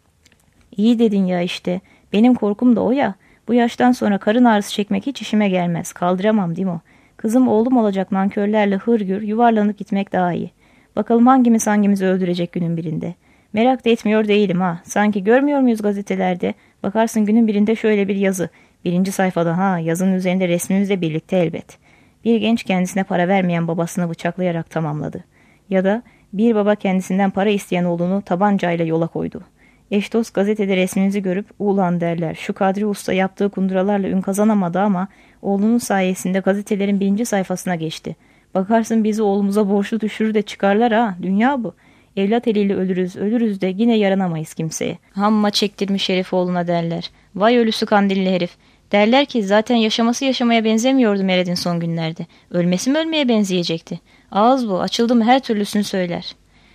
İyi dedin ya işte. Benim korkum da o ya. Bu yaştan sonra karın ağrısı çekmek hiç işime gelmez. Kaldıramam değil mi o? Kızım oğlum olacak nankörlerle hırgür yuvarlanıp gitmek daha iyi. Bakalım hangimiz hangimizi öldürecek günün birinde. Merak da etmiyor değilim ha. Sanki görmüyor muyuz gazetelerde? Bakarsın günün birinde şöyle bir yazı. Birinci sayfada ha yazının üzerinde resmimizle birlikte elbet. Bir genç kendisine para vermeyen babasını bıçaklayarak tamamladı. Ya da bir baba kendisinden para isteyen oğlunu tabancayla yola koydu. Eş dost gazetede resminizi görüp ulan derler. Şu Kadri Usta yaptığı kunduralarla ün kazanamadı ama oğlunun sayesinde gazetelerin birinci sayfasına geçti. Bakarsın bizi oğlumuza borçlu düşürür de çıkarlar ha. Dünya bu. Evlat eliyle ölürüz, ölürüz de yine yaranamayız kimseye. Hamma çektirmiş herif oğluna derler. Vay ölüsü kandilli herif. Derler ki zaten yaşaması yaşamaya benzemiyordu Mered'in son günlerde. Ölmesi mi ölmeye benzeyecekti? Ağız bu, açıldı mı her türlüsünü söyler.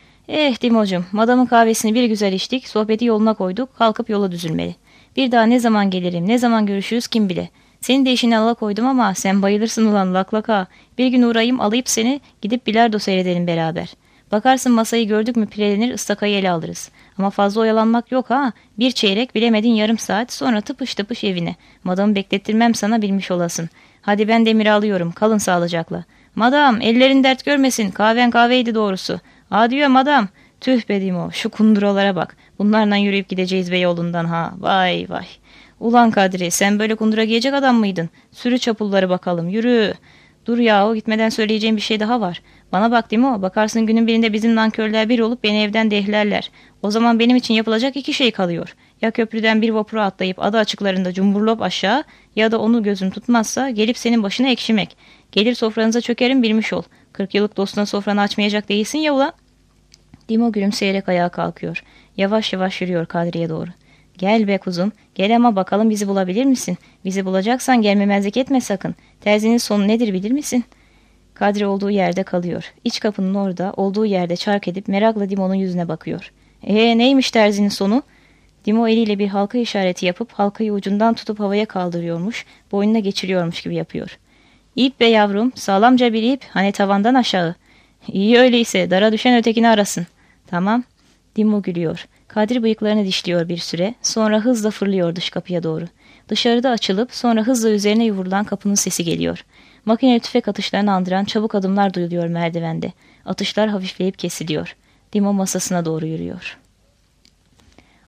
Eh Dimo'cum, madamın kahvesini bir güzel içtik, sohbeti yoluna koyduk, kalkıp yola düzülmeli. Bir daha ne zaman gelirim, ne zaman görüşürüz kim bile. Senin de işini ala koydum ama sen bayılırsın ulan laklaka. Bir gün uğrayayım alayıp seni, gidip bilardo seyredelim beraber. Bakarsın masayı gördük mü pirelenir ıstakayı ele alırız. Ama fazla oyalanmak yok ha. Bir çeyrek bilemedin yarım saat sonra tıpış tıpış evine. Madamı beklettirmem sana bilmiş olasın. Hadi ben demiri alıyorum kalın sağlıcakla. Madam ellerin dert görmesin kahven kahveydi doğrusu. Adiyo madam. Tüh be Dimo şu kunduralara bak. Bunlarla yürüyüp gideceğiz be yolundan ha. Vay vay. Ulan Kadri sen böyle kundura giyecek adam mıydın? Sürü çapulları bakalım yürü. Dur yahu gitmeden söyleyeceğim bir şey daha var. Bana bak Dimo bakarsın günün birinde bizim nankörler bir olup beni evden dehlerler. O zaman benim için yapılacak iki şey kalıyor. Ya köprüden bir vapura atlayıp adı açıklarında cumburlop aşağı ya da onu gözüm tutmazsa gelip senin başına ekşimek. Gelir sofranıza çökerim bilmiş ol. Kırk yıllık dostuna sofranı açmayacak değilsin ya ulan. Dimo gülümseyerek ayağa kalkıyor. Yavaş yavaş yürüyor Kadri'ye doğru. Gel be kuzum, gel ama bakalım bizi bulabilir misin? Bizi bulacaksan gelmemezlik etme sakın. Terzinin sonu nedir bilir misin? Kadri olduğu yerde kalıyor. İç kapının orada, olduğu yerde çark edip merakla Dimo'nun yüzüne bakıyor. Ee neymiş terzinin sonu? Dimo eliyle bir halka işareti yapıp halkayı ucundan tutup havaya kaldırıyormuş, boynuna geçiriyormuş gibi yapıyor. İp be yavrum, sağlamca bir ip, hani tavandan aşağı. İyi öyleyse, dara düşen ötekini arasın. Tamam. Dimo gülüyor. Kadri bıyıklarını dişliyor bir süre, sonra hızla fırlıyor dış kapıya doğru. Dışarıda açılıp sonra hızla üzerine yuvrulan kapının sesi geliyor. Makineli tüfek atışlarını andıran çabuk adımlar duyuluyor merdivende. Atışlar hafifleyip kesiliyor. Dimo masasına doğru yürüyor.